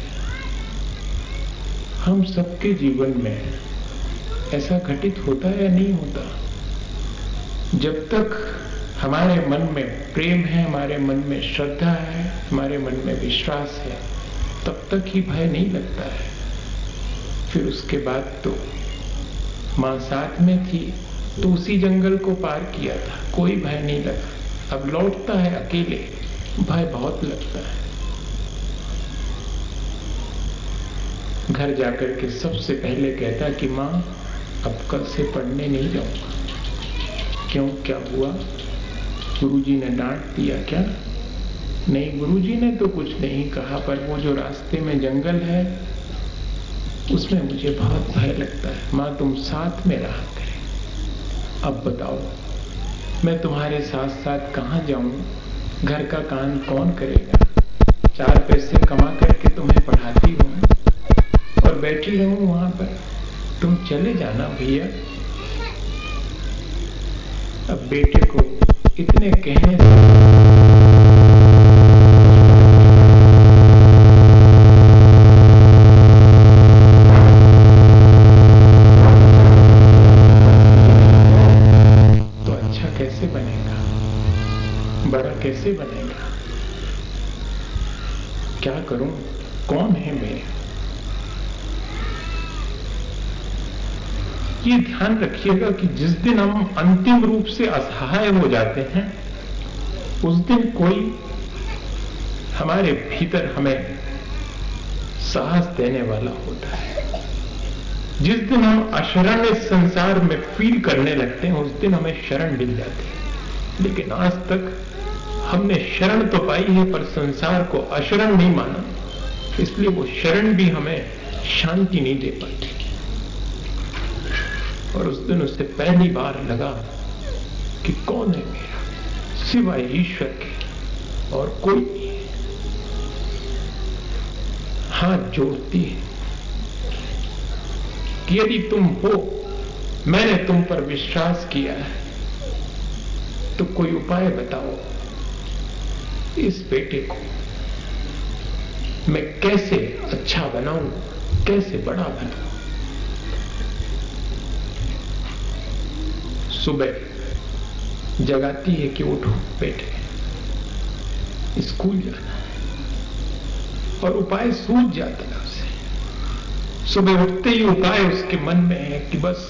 हम सबके जीवन में ऐसा घटित होता है या नहीं होता? जब तक हमारे मन में प्रेम है, हमारे मन में श्रद्धा है, हमारे मन में विश्वास है, तब तक ही भय नहीं लगता है। फिर उसके बाद तो माँ साथ में थी तो उसी जंगल को पार किया था, कोई भय नहीं लगा। अब लौटता है अकेले, भय बहुत लगता है। घर जाकर के सबसे पहले कहता कि माँ, अब कल से पढ़ने नहीं जाऊंगा। क्यों, क्या हुआ? गुरुजी ने डांट दिया क्या? नहीं, गुरुजी ने तो कुछ नहीं कहा, पर वो जो रास्ते में जंगल है उसमें मुझे बहुत भय लगता है। माँ, तुम साथ में रहा करें। अब बताओ, मैं तुम्हारे साथ साथ कहां जाऊं? घर का काम कौन करेगा? चार पैसे कमा करके तुम्हें पढ़ाती हूं और बैठी रहूं वहां पर? तुम चले जाना भैया। अब बेटे को इतने कहने से तो अच्छा कैसे बनेगा, बड़ा कैसे बनेगा? क्या करूं, कौन है मैं? ये ध्यान रखिएगा कि जिस दिन हम अंतिम रूप से असहाय हो जाते हैं, उस दिन कोई हमारे भीतर हमें साहस देने वाला होता है। जिस दिन हम अशरण इस संसार में फील करने लगते हैं, उस दिन हमें शरण मिल जाती है। लेकिन आज तक हमने शरण तो पाई है, पर संसार को अशरण नहीं माना, इसलिए वो शरण भी हमें शांति नहीं दे पाती। और उस दिन उससे पहली बार लगा कि कौन है मेरा सिवाय ईश्वर के, और कोई नहीं है। हाथ जोड़ती है कि यदि तुम हो, मैंने तुम पर विश्वास किया है, तो कोई उपाय बताओ। इस बेटे को मैं कैसे अच्छा बनाऊं, कैसे बड़ा बनाऊं? सुबह जगाती है कि उठो बेटे, स्कूल जाना है, और उपाय सूझ जाता है उसे। सुबह उठते ही उपाय उसके मन में है कि बस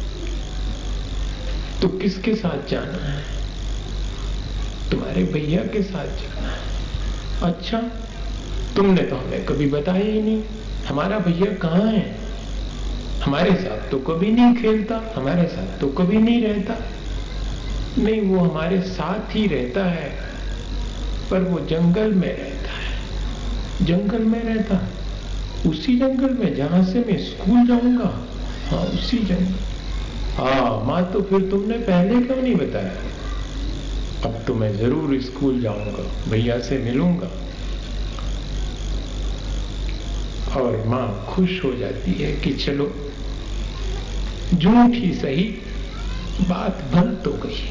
तो किसके साथ जाना है? तुम्हारे भैया के साथ जाना है। अच्छा, तुमने तो हमें कभी बताया ही नहीं, हमारा भैया कहाँ है, हमारे साथ तो कभी नहीं खेलता, हमारे साथ तो कभी नहीं रहता। नहीं, वो हमारे साथ ही रहता है, पर वो जंगल में रहता है। जंगल में रहता, उसी जंगल में जहां से मैं स्कूल जाऊंगा। हाँ, उसी जंगल। हाँ माँ, तो फिर तुमने पहले क्यों नहीं बताया? अब तो मैं जरूर स्कूल जाऊंगा, भैया से मिलूंगा। और माँ खुश हो जाती है कि चलो झूठ ही सही, बात बन तो गई।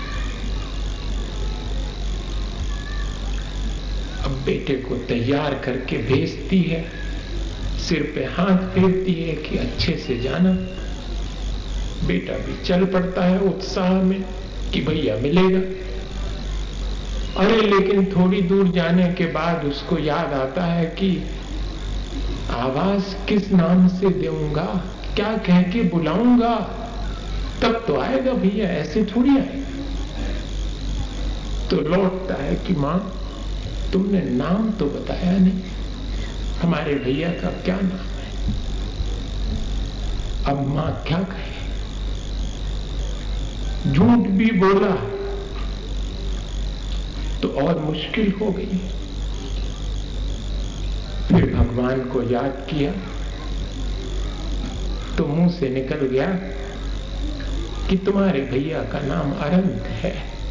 अब बेटे को तैयार करके भेजती है, सिर पे हाथ फेरती है कि अच्छे से जाना। बेटा भी चल पड़ता है उत्साह में कि भैया मिलेगा। अरे लेकिन थोड़ी दूर जाने के बाद उसको याद आता है कि आवाज किस नाम से दूंगा, क्या कह के बुलाऊंगा, तब तो आएगा भैया, ऐसे थोड़ी आएगा। तो लौटता है कि माँ तुमने नाम तो बताया नहीं, हमारे भैया का क्या नाम है। अब माँ क्या कहे, झूठ भी बोला तो और मुश्किल हो गई। फिर भगवान को याद किया तो मुंह से निकल गया कि तुम्हारे भैया का नाम अनंत है।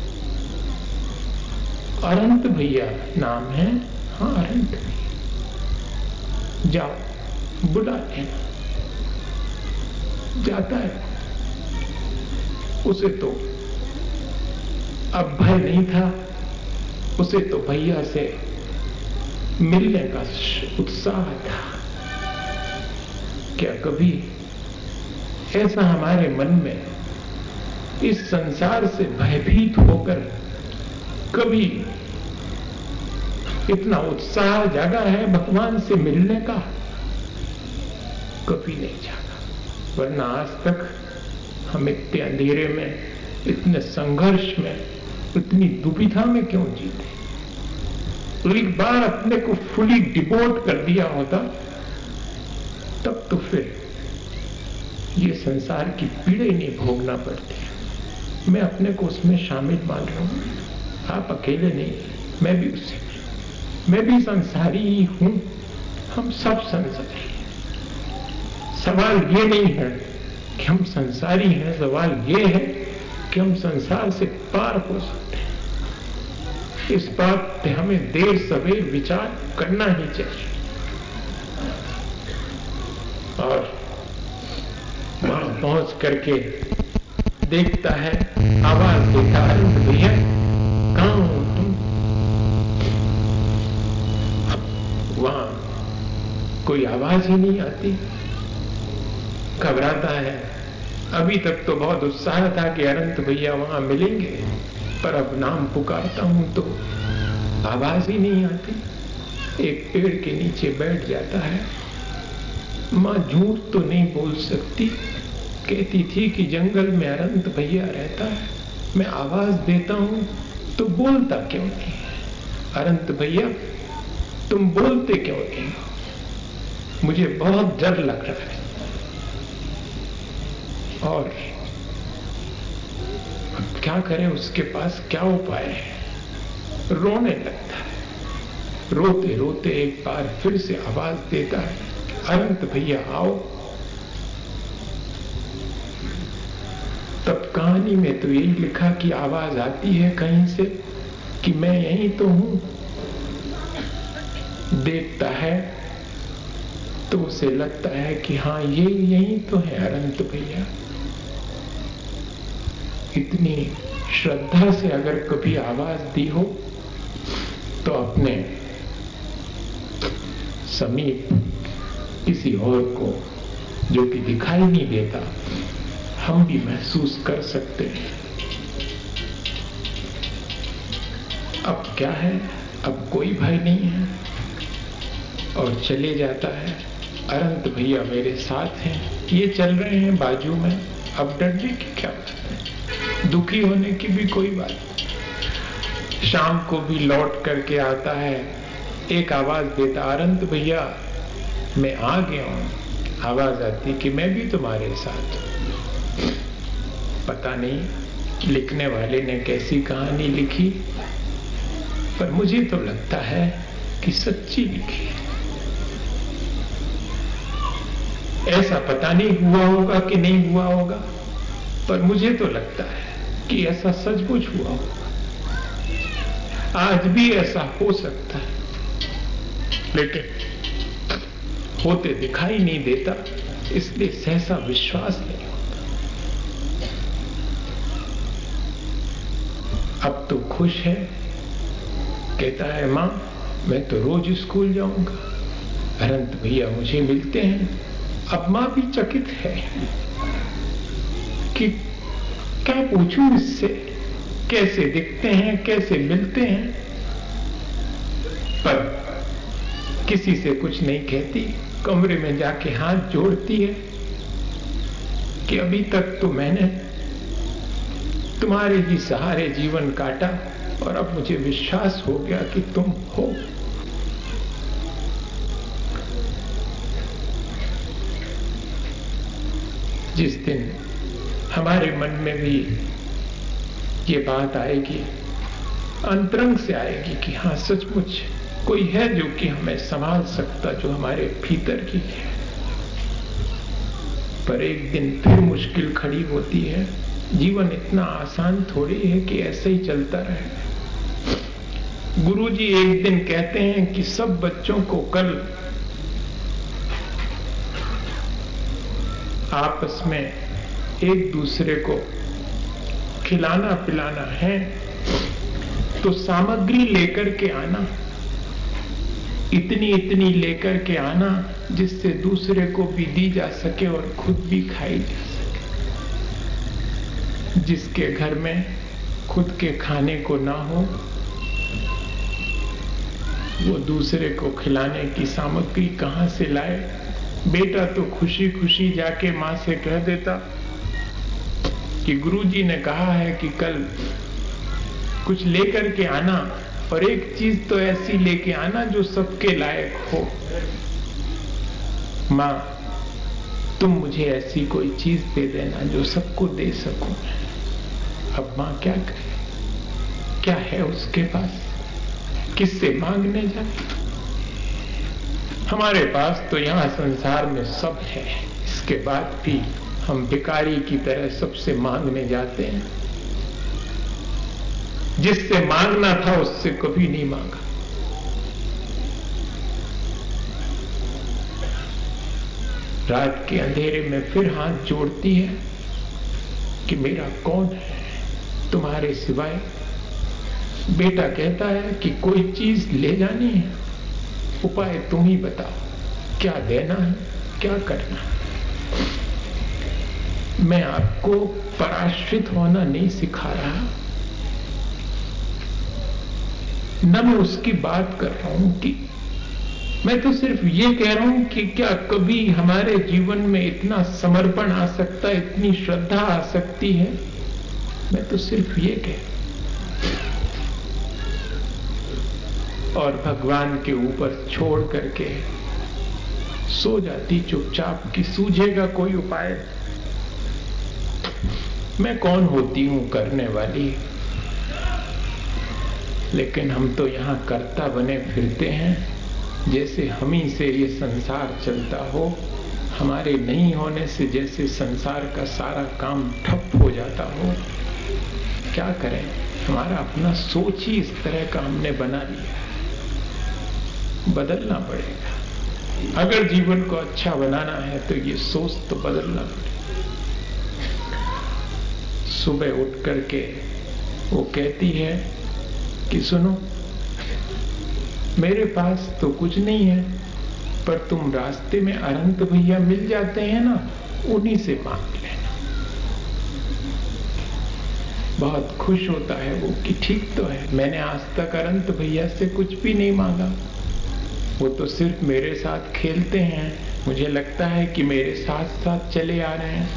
अनंत भैया नाम है? हाँ, अनंत भैया। जाओ बुला लेना। जाता है। उसे तो अब भय नहीं था, उसे तो भैया से मिलने का उत्साह था। क्या कभी ऐसा हमारे मन में इस संसार से भयभीत होकर कभी इतना उत्साह जागा है भगवान से मिलने का? कभी नहीं जागा। वरना आज तक हम इतने अंधेरे में, इतने संघर्ष में, इतनी दुविधा में क्यों जीते? तो एक बार अपने को फुली डिवोट कर दिया होता, तब तो फिर ये संसार की पीड़े नहीं भोगना पड़ती। मैं अपने को उसमें शामिल मान रहा हूं। आप अकेले नहीं, मैं भी उससे, मैं भी संसारी ही हूं। हम सब संसारी हैं। सवाल ये नहीं है कि हम संसारी हैं, सवाल ये है कि हम संसार से पार हो सकते हैं। इस बात पे हमें देर सवेर विचार करना ही चाहिए। और वहां पहुंच करके देखता है, आवाज देता है, भैया कहां हो तुम? वहां कोई आवाज ही नहीं आती। घबराता है। अभी तक तो बहुत उत्साह था कि अनंत भैया वहां मिलेंगे, पर अब नाम पुकारता हूं तो आवाज ही नहीं आती। एक पेड़ के नीचे बैठ जाता है। मां झूठ तो नहीं बोल सकती, कहती थी कि जंगल में अनंत भैया रहता है, मैं आवाज देता हूं तो बोलता क्यों नहीं? अनंत भैया तुम बोलते क्यों नहीं? मुझे बहुत डर लग रहा है। और क्या करें, उसके पास क्या उपाय है? रोने लगता है। रोते रोते एक बार फिर से आवाज देता है, अनंत भैया आओ। तब कहानी में तो यही लिखा कि आवाज आती है कहीं से कि मैं यहीं तो हूं। देखता है तो उसे लगता है कि हाँ, ये यहीं तो है अनंत भैया। इतनी श्रद्धा से अगर कभी आवाज दी हो तो अपने समीप किसी और को, जो कि दिखाई नहीं देता, हम भी महसूस कर सकते हैं। अब क्या है, अब कोई भय नहीं है। और चले जाता है, अनंत भैया मेरे साथ हैं, ये चल रहे हैं बाजू में, अब डरने की क्या बात है, दुखी होने की भी कोई बात नहीं। शाम को भी लौट करके आता है एक आवाज देता, अरंत भैया मैं आ गया हूं। आवाज आती कि मैं भी तुम्हारे साथ हूं। पता नहीं लिखने वाले ने कैसी कहानी लिखी, पर मुझे तो लगता है कि सच्ची लिखी। ऐसा पता नहीं हुआ होगा कि नहीं हुआ होगा, पर मुझे तो लगता है कि ऐसा सचमुच हुआ होगा। आज भी ऐसा हो सकता है, लेकिन होते दिखाई नहीं देता, इसलिए सहसा विश्वास नहीं होता। अब तो खुश है, कहता है मां मैं तो रोज स्कूल जाऊंगा, अरंत भैया मुझे मिलते हैं। अब मां भी चकित है कि क्या पूछूं इससे, कैसे दिखते हैं, कैसे मिलते हैं, पर किसी से कुछ नहीं कहती। कमरे में जाके हाथ जोड़ती है कि अभी तक तो मैंने तुम्हारे ही सहारे जीवन काटा और अब मुझे विश्वास हो गया कि तुम हो। जिस दिन हमारे मन में भी ये बात आएगी, अंतरंग से आएगी कि हाँ सचमुच कोई है जो कि हमें संभाल सकता, जो हमारे भीतर की है, पर एक दिन फिर मुश्किल खड़ी होती है। जीवन इतना आसान थोड़ी है कि ऐसे ही चलता रहे। गुरुजी एक दिन कहते हैं कि सब बच्चों को कल आपस में एक दूसरे को खिलाना पिलाना है, तो सामग्री लेकर के आना, इतनी इतनी लेकर के आना जिससे दूसरे को भी दी जा सके और खुद भी खाई जा सके। जिसके घर में खुद के खाने को ना हो, वो दूसरे को खिलाने की सामग्री कहां से लाए। बेटा तो खुशी खुशी जाके मां से कह देता कि गुरुजी ने कहा है कि कल कुछ लेकर के आना, और एक चीज तो ऐसी लेके आना जो सबके लायक हो। मां तुम मुझे ऐसी कोई चीज दे देना जो सबको दे सकूं। अब मां क्या करे, क्या है उसके पास, किससे मांगने जाए। हमारे पास तो यहां संसार में सब है, इसके बाद भी हम भिखारी की तरह सबसे मांगने जाते हैं। जिससे मांगना था उससे कभी नहीं मांगा। रात के अंधेरे में फिर हाथ जोड़ती है कि मेरा कौन है तुम्हारे सिवाय। बेटा कहता है कि कोई चीज ले जानी है, उपाय तुम ही बताओ, क्या देना है, क्या करना है। मैं आपको पराश्रित होना नहीं सिखा रहा, न मैं उसकी बात कर रहा हूं कि मैं तो सिर्फ ये कह रहा हूं कि क्या कभी हमारे जीवन में इतना समर्पण आ सकता है, इतनी श्रद्धा आ सकती है। मैं तो सिर्फ ये कह रहा हूं। और भगवान के ऊपर छोड़ करके सो जाती चुपचाप कि सूझेगा कोई उपाय। मैं कौन होती हूं करने वाली, लेकिन हम तो यहां कर्ता बने फिरते हैं, जैसे हम ही से ये संसार चलता हो। हमारे नहीं होने से जैसे संसार का सारा काम ठप हो जाता हो। क्या करें, हमारा अपना सोच ही इस तरह का हमने बना लिया, बदलना पड़ेगा। अगर जीवन को अच्छा बनाना है तो ये सोच तो बदलना पड़ेगा। सुबह उठ करके वो कहती है कि सुनो, मेरे पास तो कुछ नहीं है, पर तुम रास्ते में अरंत भैया मिल जाते हैं ना, उन्हीं से मांग लेना। बहुत खुश होता है वो कि ठीक तो है, मैंने आज तक अरंत भैया से कुछ भी नहीं मांगा। वो तो सिर्फ मेरे साथ खेलते हैं, मुझे लगता है कि मेरे साथ साथ चले आ रहे हैं।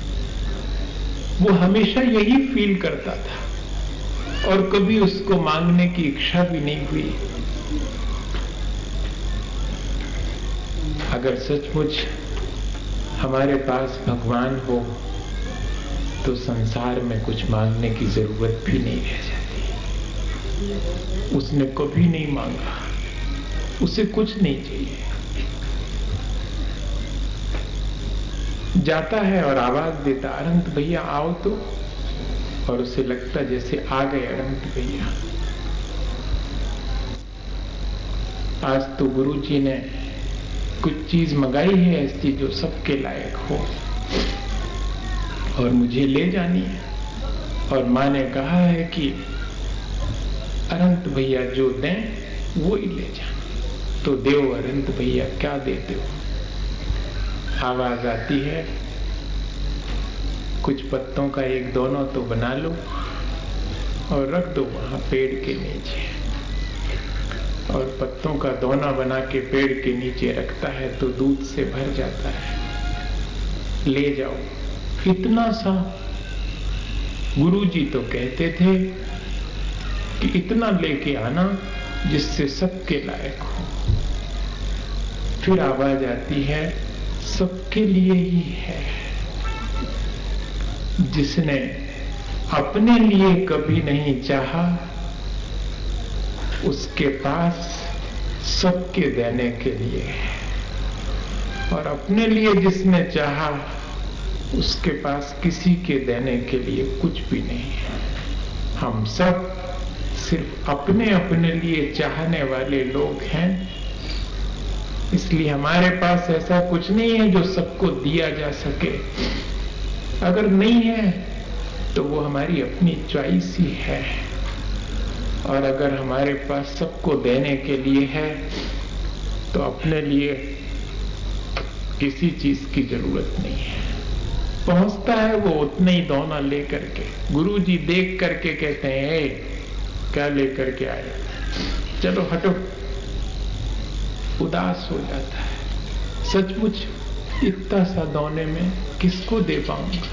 वो हमेशा यही फील करता था और कभी उसको मांगने की इच्छा भी नहीं हुई। अगर सचमुच हमारे पास भगवान हो तो संसार में कुछ मांगने की जरूरत भी नहीं रह जाती। उसने कभी नहीं मांगा, उसे कुछ नहीं चाहिए। जाता है और आवाज देता, अनंत भैया आओ तो, और उसे लगता जैसे आ गए अनंत भैया। आज तो गुरुजी ने कुछ चीज मंगाई है ऐसी जो सबके लायक हो और मुझे ले जानी है, और माँ ने कहा है कि अनंत भैया जो दें वो ही ले जाना। तो देव अनंत भैया, क्या देते हो? आवाज आती है, कुछ पत्तों का एक दोना तो बना लो और रख दो वहां पेड़ के नीचे। और पत्तों का दोना बना के पेड़ के नीचे रखता है तो दूध से भर जाता है। ले जाओ। इतना सा। गुरुजी तो कहते थे कि इतना लेके आना जिससे सबके लायक हो। फिर आवाज आती है, सबके लिए ही है। जिसने अपने लिए कभी नहीं चाहा, उसके पास सबके देने के लिए है। और अपने लिए जिसने चाहा, उसके पास किसी के देने के लिए कुछ भी नहीं है। हम सब सिर्फ अपने अपने लिए चाहने वाले लोग हैं। इसलिए हमारे पास ऐसा कुछ नहीं है जो सबको दिया जा सके। अगर नहीं है तो वो हमारी अपनी चॉइस ही है। और अगर हमारे पास सबको देने के लिए है तो अपने लिए किसी चीज की जरूरत नहीं है। पहुंचता है वो उतना ही दोना लेकर के। गुरुजी देख करके कहते हैं, ए, क्या लेकर के आए? चलो हटो। उदास हो जाता है। सचमुच इतना सा दोने में किसको दे पाऊंगा?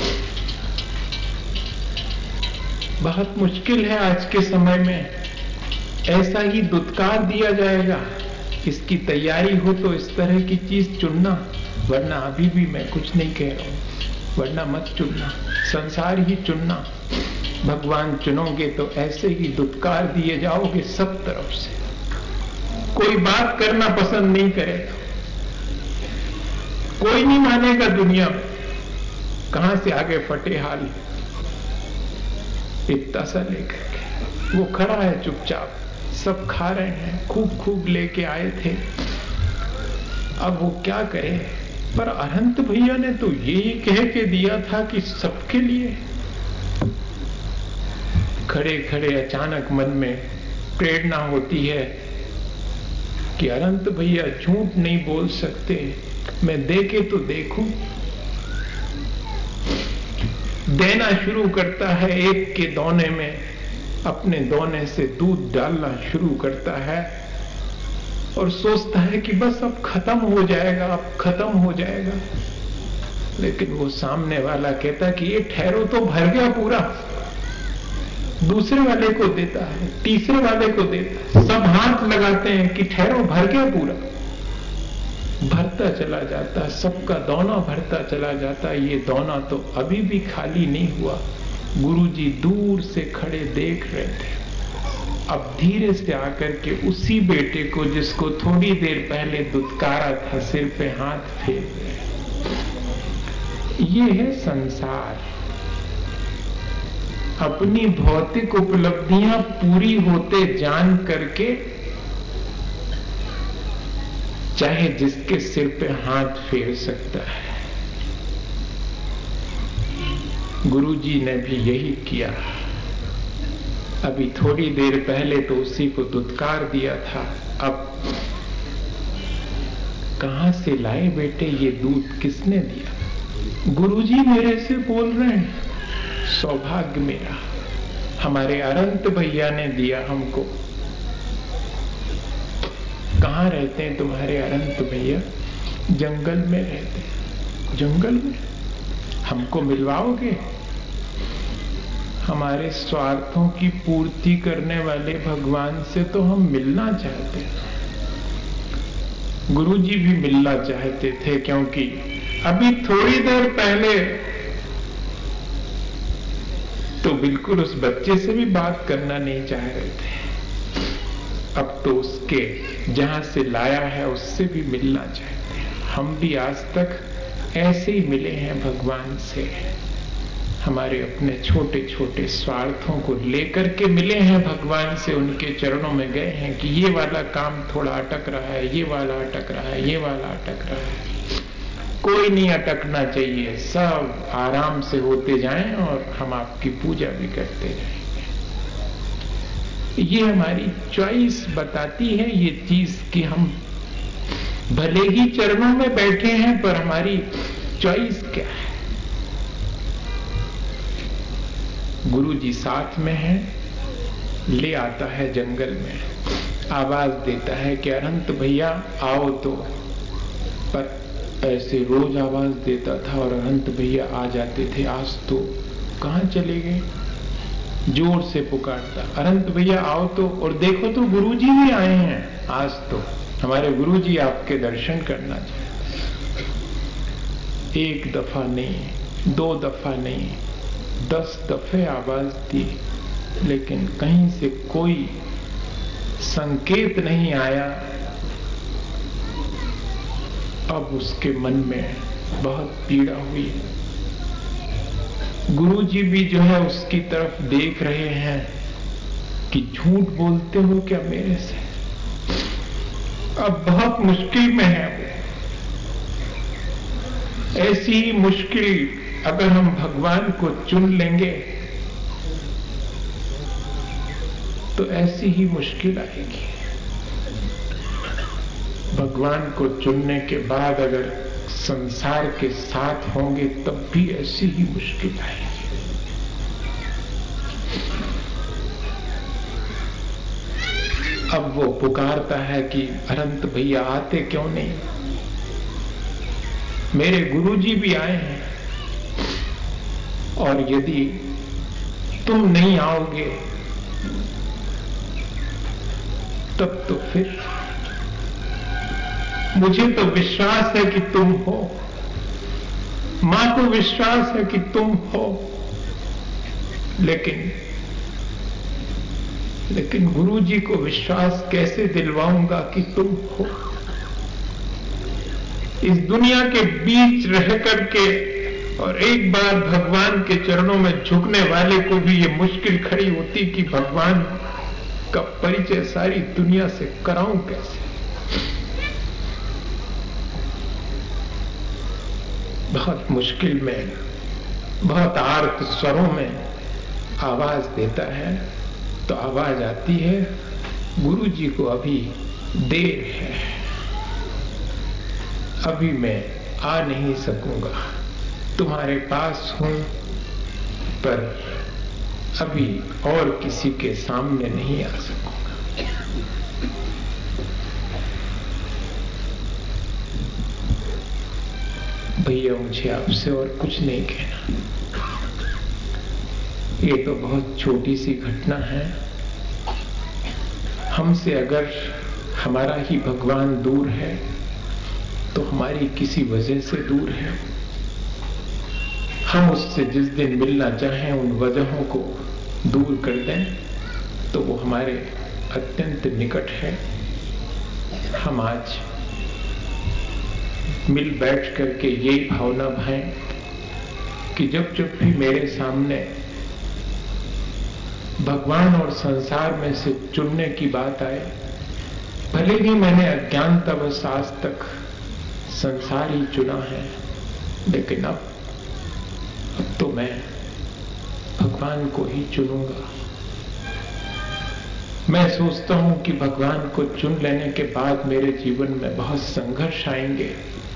बहुत मुश्किल है आज के समय में। ऐसा ही दुत्कार दिया जाएगा। इसकी तैयारी हो तो इस तरह की चीज चुनना, वरना अभी भी मैं कुछ नहीं कह रहा हूं, वरना मत चुनना। संसार ही चुनना। भगवान चुनोगे तो ऐसे ही दुत्कार दिए जाओगे सब तरफ से। कोई बात करना पसंद नहीं करेगा, कोई नहीं मानेगा दुनिया में। कहां से आगे फटे हाल। इतना सा लेकर के वो खड़ा है चुपचाप। सब खा रहे हैं, खूब खूब लेके आए थे। अब वो क्या करे? पर अनंत भैया ने तो यही कह के दिया था कि सबके लिए। खड़े खड़े अचानक मन में प्रेरणा होती है कि अनंत भैया झूठ नहीं बोल सकते, मैं दे के तो देखूं। देना शुरू करता है। एक के दोने में अपने दोने से दूध डालना शुरू करता है और सोचता है कि बस अब खत्म हो जाएगा, अब खत्म हो जाएगा। लेकिन वो सामने वाला कहता है कि ये ठहरो तो, भर गया पूरा। दूसरे वाले को देता है, तीसरे वाले को देता है। सब हाथ लगाते हैं कि ठहरो, भर गया पूरा। भरता चला जाता, सबका दोना भरता चला जाता। ये दोना तो अभी भी खाली नहीं हुआ। गुरुजी दूर से खड़े देख रहे थे। अब धीरे से आकर के उसी बेटे को जिसको थोड़ी देर पहले दुत्कारा था, सिर पे हाथ फेर रहे। ये है संसार। अपनी भौतिक उपलब्धियां पूरी होते जान करके चाहे जिसके सिर पे हाथ फेर सकता है। गुरुजी ने भी यही किया। अभी थोड़ी देर पहले तो उसी को दुत्कार दिया था। अब कहां से लाए बेटे ये दूध, किसने दिया? गुरुजी मेरे से बोल रहे हैं। सौभाग्य मेरा, हमारे अनंत भैया ने दिया हमको। कहां रहते हैं तुम्हारे अनंत भैया? जंगल में रहते हैं। जंगल में हमको मिलवाओगे? हमारे स्वार्थों की पूर्ति करने वाले भगवान से तो हम मिलना चाहते हैं। गुरुजी भी मिलना चाहते थे, क्योंकि अभी थोड़ी देर पहले तो बिल्कुल उस बच्चे से भी बात करना नहीं चाह रहे थे। अब तो उसके जहां से लाया है उससे भी मिलना चाहते हैं। हम भी आज तक ऐसे ही मिले हैं भगवान से, हमारे अपने छोटे छोटे स्वार्थों को लेकर के मिले हैं भगवान से, उनके चरणों में गए हैं कि ये वाला काम थोड़ा अटक रहा है, ये वाला अटक रहा है, ये वाला अटक रहा है। कोई नहीं अटकना चाहिए, सब आराम से होते जाएं और हम आपकी पूजा भी करते रहेंगे। ये हमारी चॉइस बताती है ये चीज कि हम भले ही चरणों में बैठे हैं, पर हमारी चॉइस क्या है। गुरुजी साथ में है, ले आता है जंगल में, आवाज देता है कि अनंत भैया आओ तो, पर ऐसे रोज आवाज देता था और अनंत भैया आ जाते थे। आज तो कहां चले गए, जोर से पुकारता अनंत भैया आओ तो, और देखो तो गुरुजी भी आए हैं। आज तो हमारे गुरुजी आपके दर्शन करना चाहते। एक दफा नहीं, दो दफा नहीं, दस दफे आवाज दी, लेकिन कहीं से कोई संकेत नहीं आया। अब उसके मन में बहुत पीड़ा हुई। गुरुजी भी जो है उसकी तरफ देख रहे हैं कि झूठ बोलते हो क्या मेरे से। अब बहुत मुश्किल में है वो। ऐसी ही मुश्किल अगर हम भगवान को चुन लेंगे तो ऐसी ही मुश्किल आएगी। भगवान को चुनने के बाद अगर संसार के साथ होंगे तब भी ऐसी ही मुश्किल आएगी। अब वो पुकारता है कि अनंत भैया आते क्यों नहीं, मेरे गुरुजी भी आए हैं, और यदि तुम नहीं आओगे तब तो फिर मुझे तो विश्वास है कि तुम हो, मां को विश्वास है कि तुम हो, लेकिन लेकिन गुरुजी को विश्वास कैसे दिलवाऊंगा कि तुम हो। इस दुनिया के बीच रह करके और एक बार भगवान के चरणों में झुकने वाले को भी ये मुश्किल खड़ी होती कि भगवान का परिचय सारी दुनिया से कराऊं कैसे। बहुत मुश्किल में, बहुत आर्त स्वरों में आवाज देता है, तो आवाज आती है गुरुजी को अभी देर है, अभी मैं आ नहीं सकूंगा, तुम्हारे पास हूं पर अभी और किसी के सामने नहीं आ सकूंगा। भैया मुझे आपसे और कुछ नहीं कहना, ये तो बहुत छोटी सी घटना है। हमसे अगर हमारा ही भगवान दूर है तो हमारी किसी वजह से दूर है। हम उससे जिस दिन मिलना चाहें उन वजहों को दूर कर दें तो वो हमारे अत्यंत निकट है। हम आज मिल बैठ करके यही भावना भाएं कि जब जब भी मेरे सामने भगवान और संसार में से चुनने की बात आए, भले ही मैंने अज्ञानतावश आज तक संसार ही चुना है, लेकिन अब अब तो मैं भगवान को ही चुनूंगा। मैं सोचता हूं कि भगवान को चुन लेने के बाद मेरे जीवन में बहुत संघर्ष आएंगे,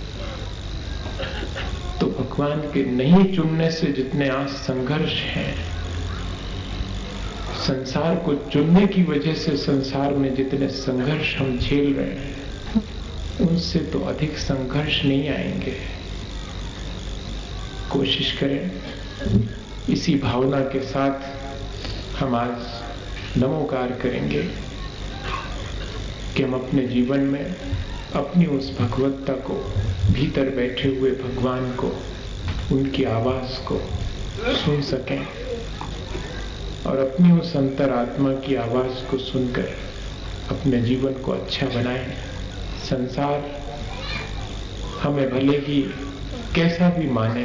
तो भगवान के नहीं चुनने से जितने आज संघर्ष हैं, संसार को चुनने की वजह से संसार में जितने संघर्ष हम झेल रहे हैं, उनसे तो अधिक संघर्ष नहीं आएंगे। कोशिश करें इसी भावना के साथ हम आज नमोकार करेंगे कि हम अपने जीवन में अपनी उस भगवत्ता को, भीतर बैठे हुए भगवान को, उनकी आवाज को सुन सकें और अपनी उस अंतरात्मा की आवाज को सुनकर अपने जीवन को अच्छा बनाएं। संसार हमें भले ही कैसा भी माने,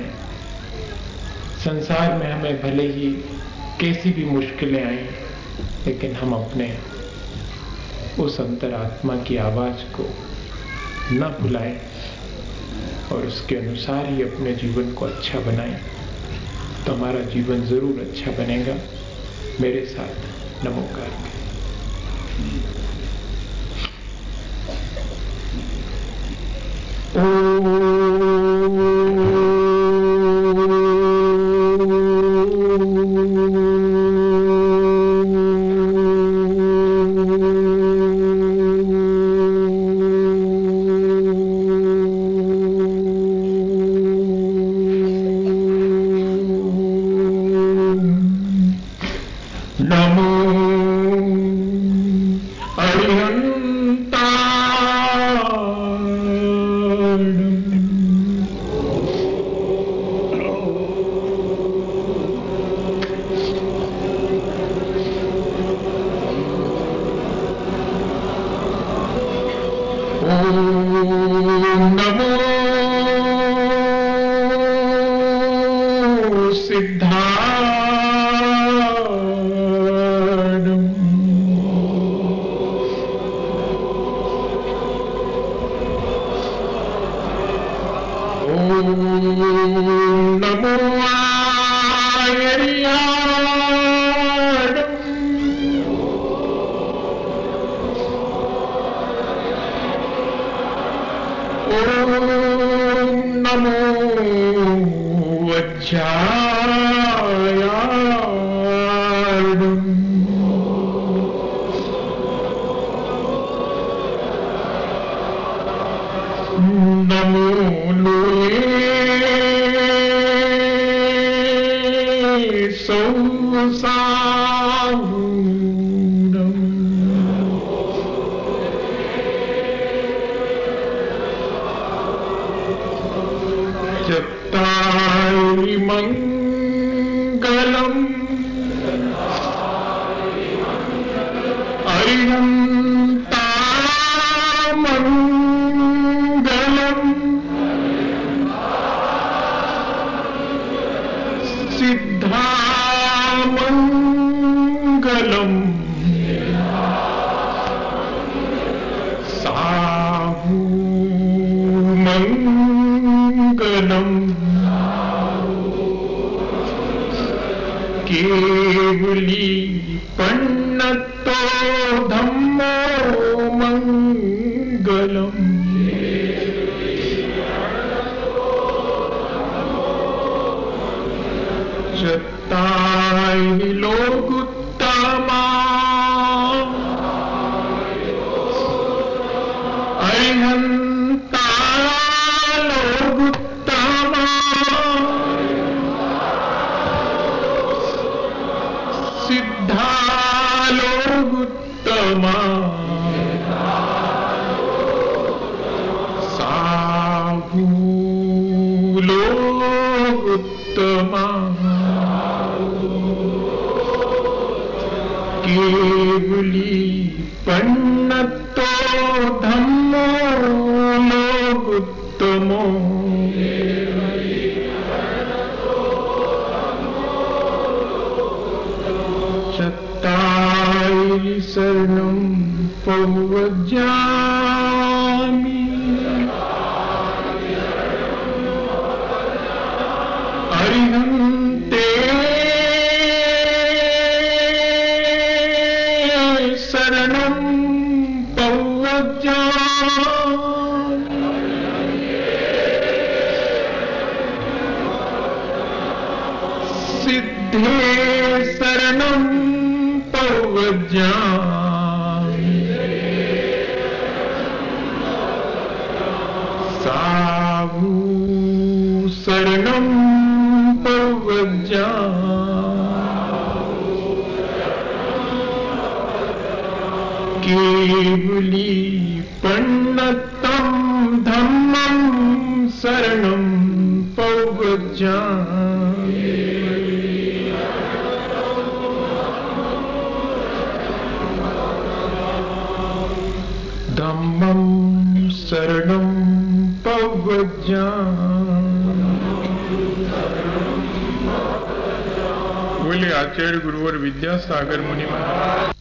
संसार में हमें भले ही कैसी भी मुश्किलें आए, लेकिन हम अपने उस अंतरात्मा की आवाज को न भुलाएं और उसके अनुसार ही अपने जीवन को अच्छा बनाएं, तो हमारा जीवन जरूर अच्छा बनेगा। मेरे साथ नमोकार करें। पन्नतं धम्मं शरणं पवज्जामि। धम्मं शरणं पवज्जामि। बोले आचार्य गुरुवर विद्यासागर मुनि महाराज।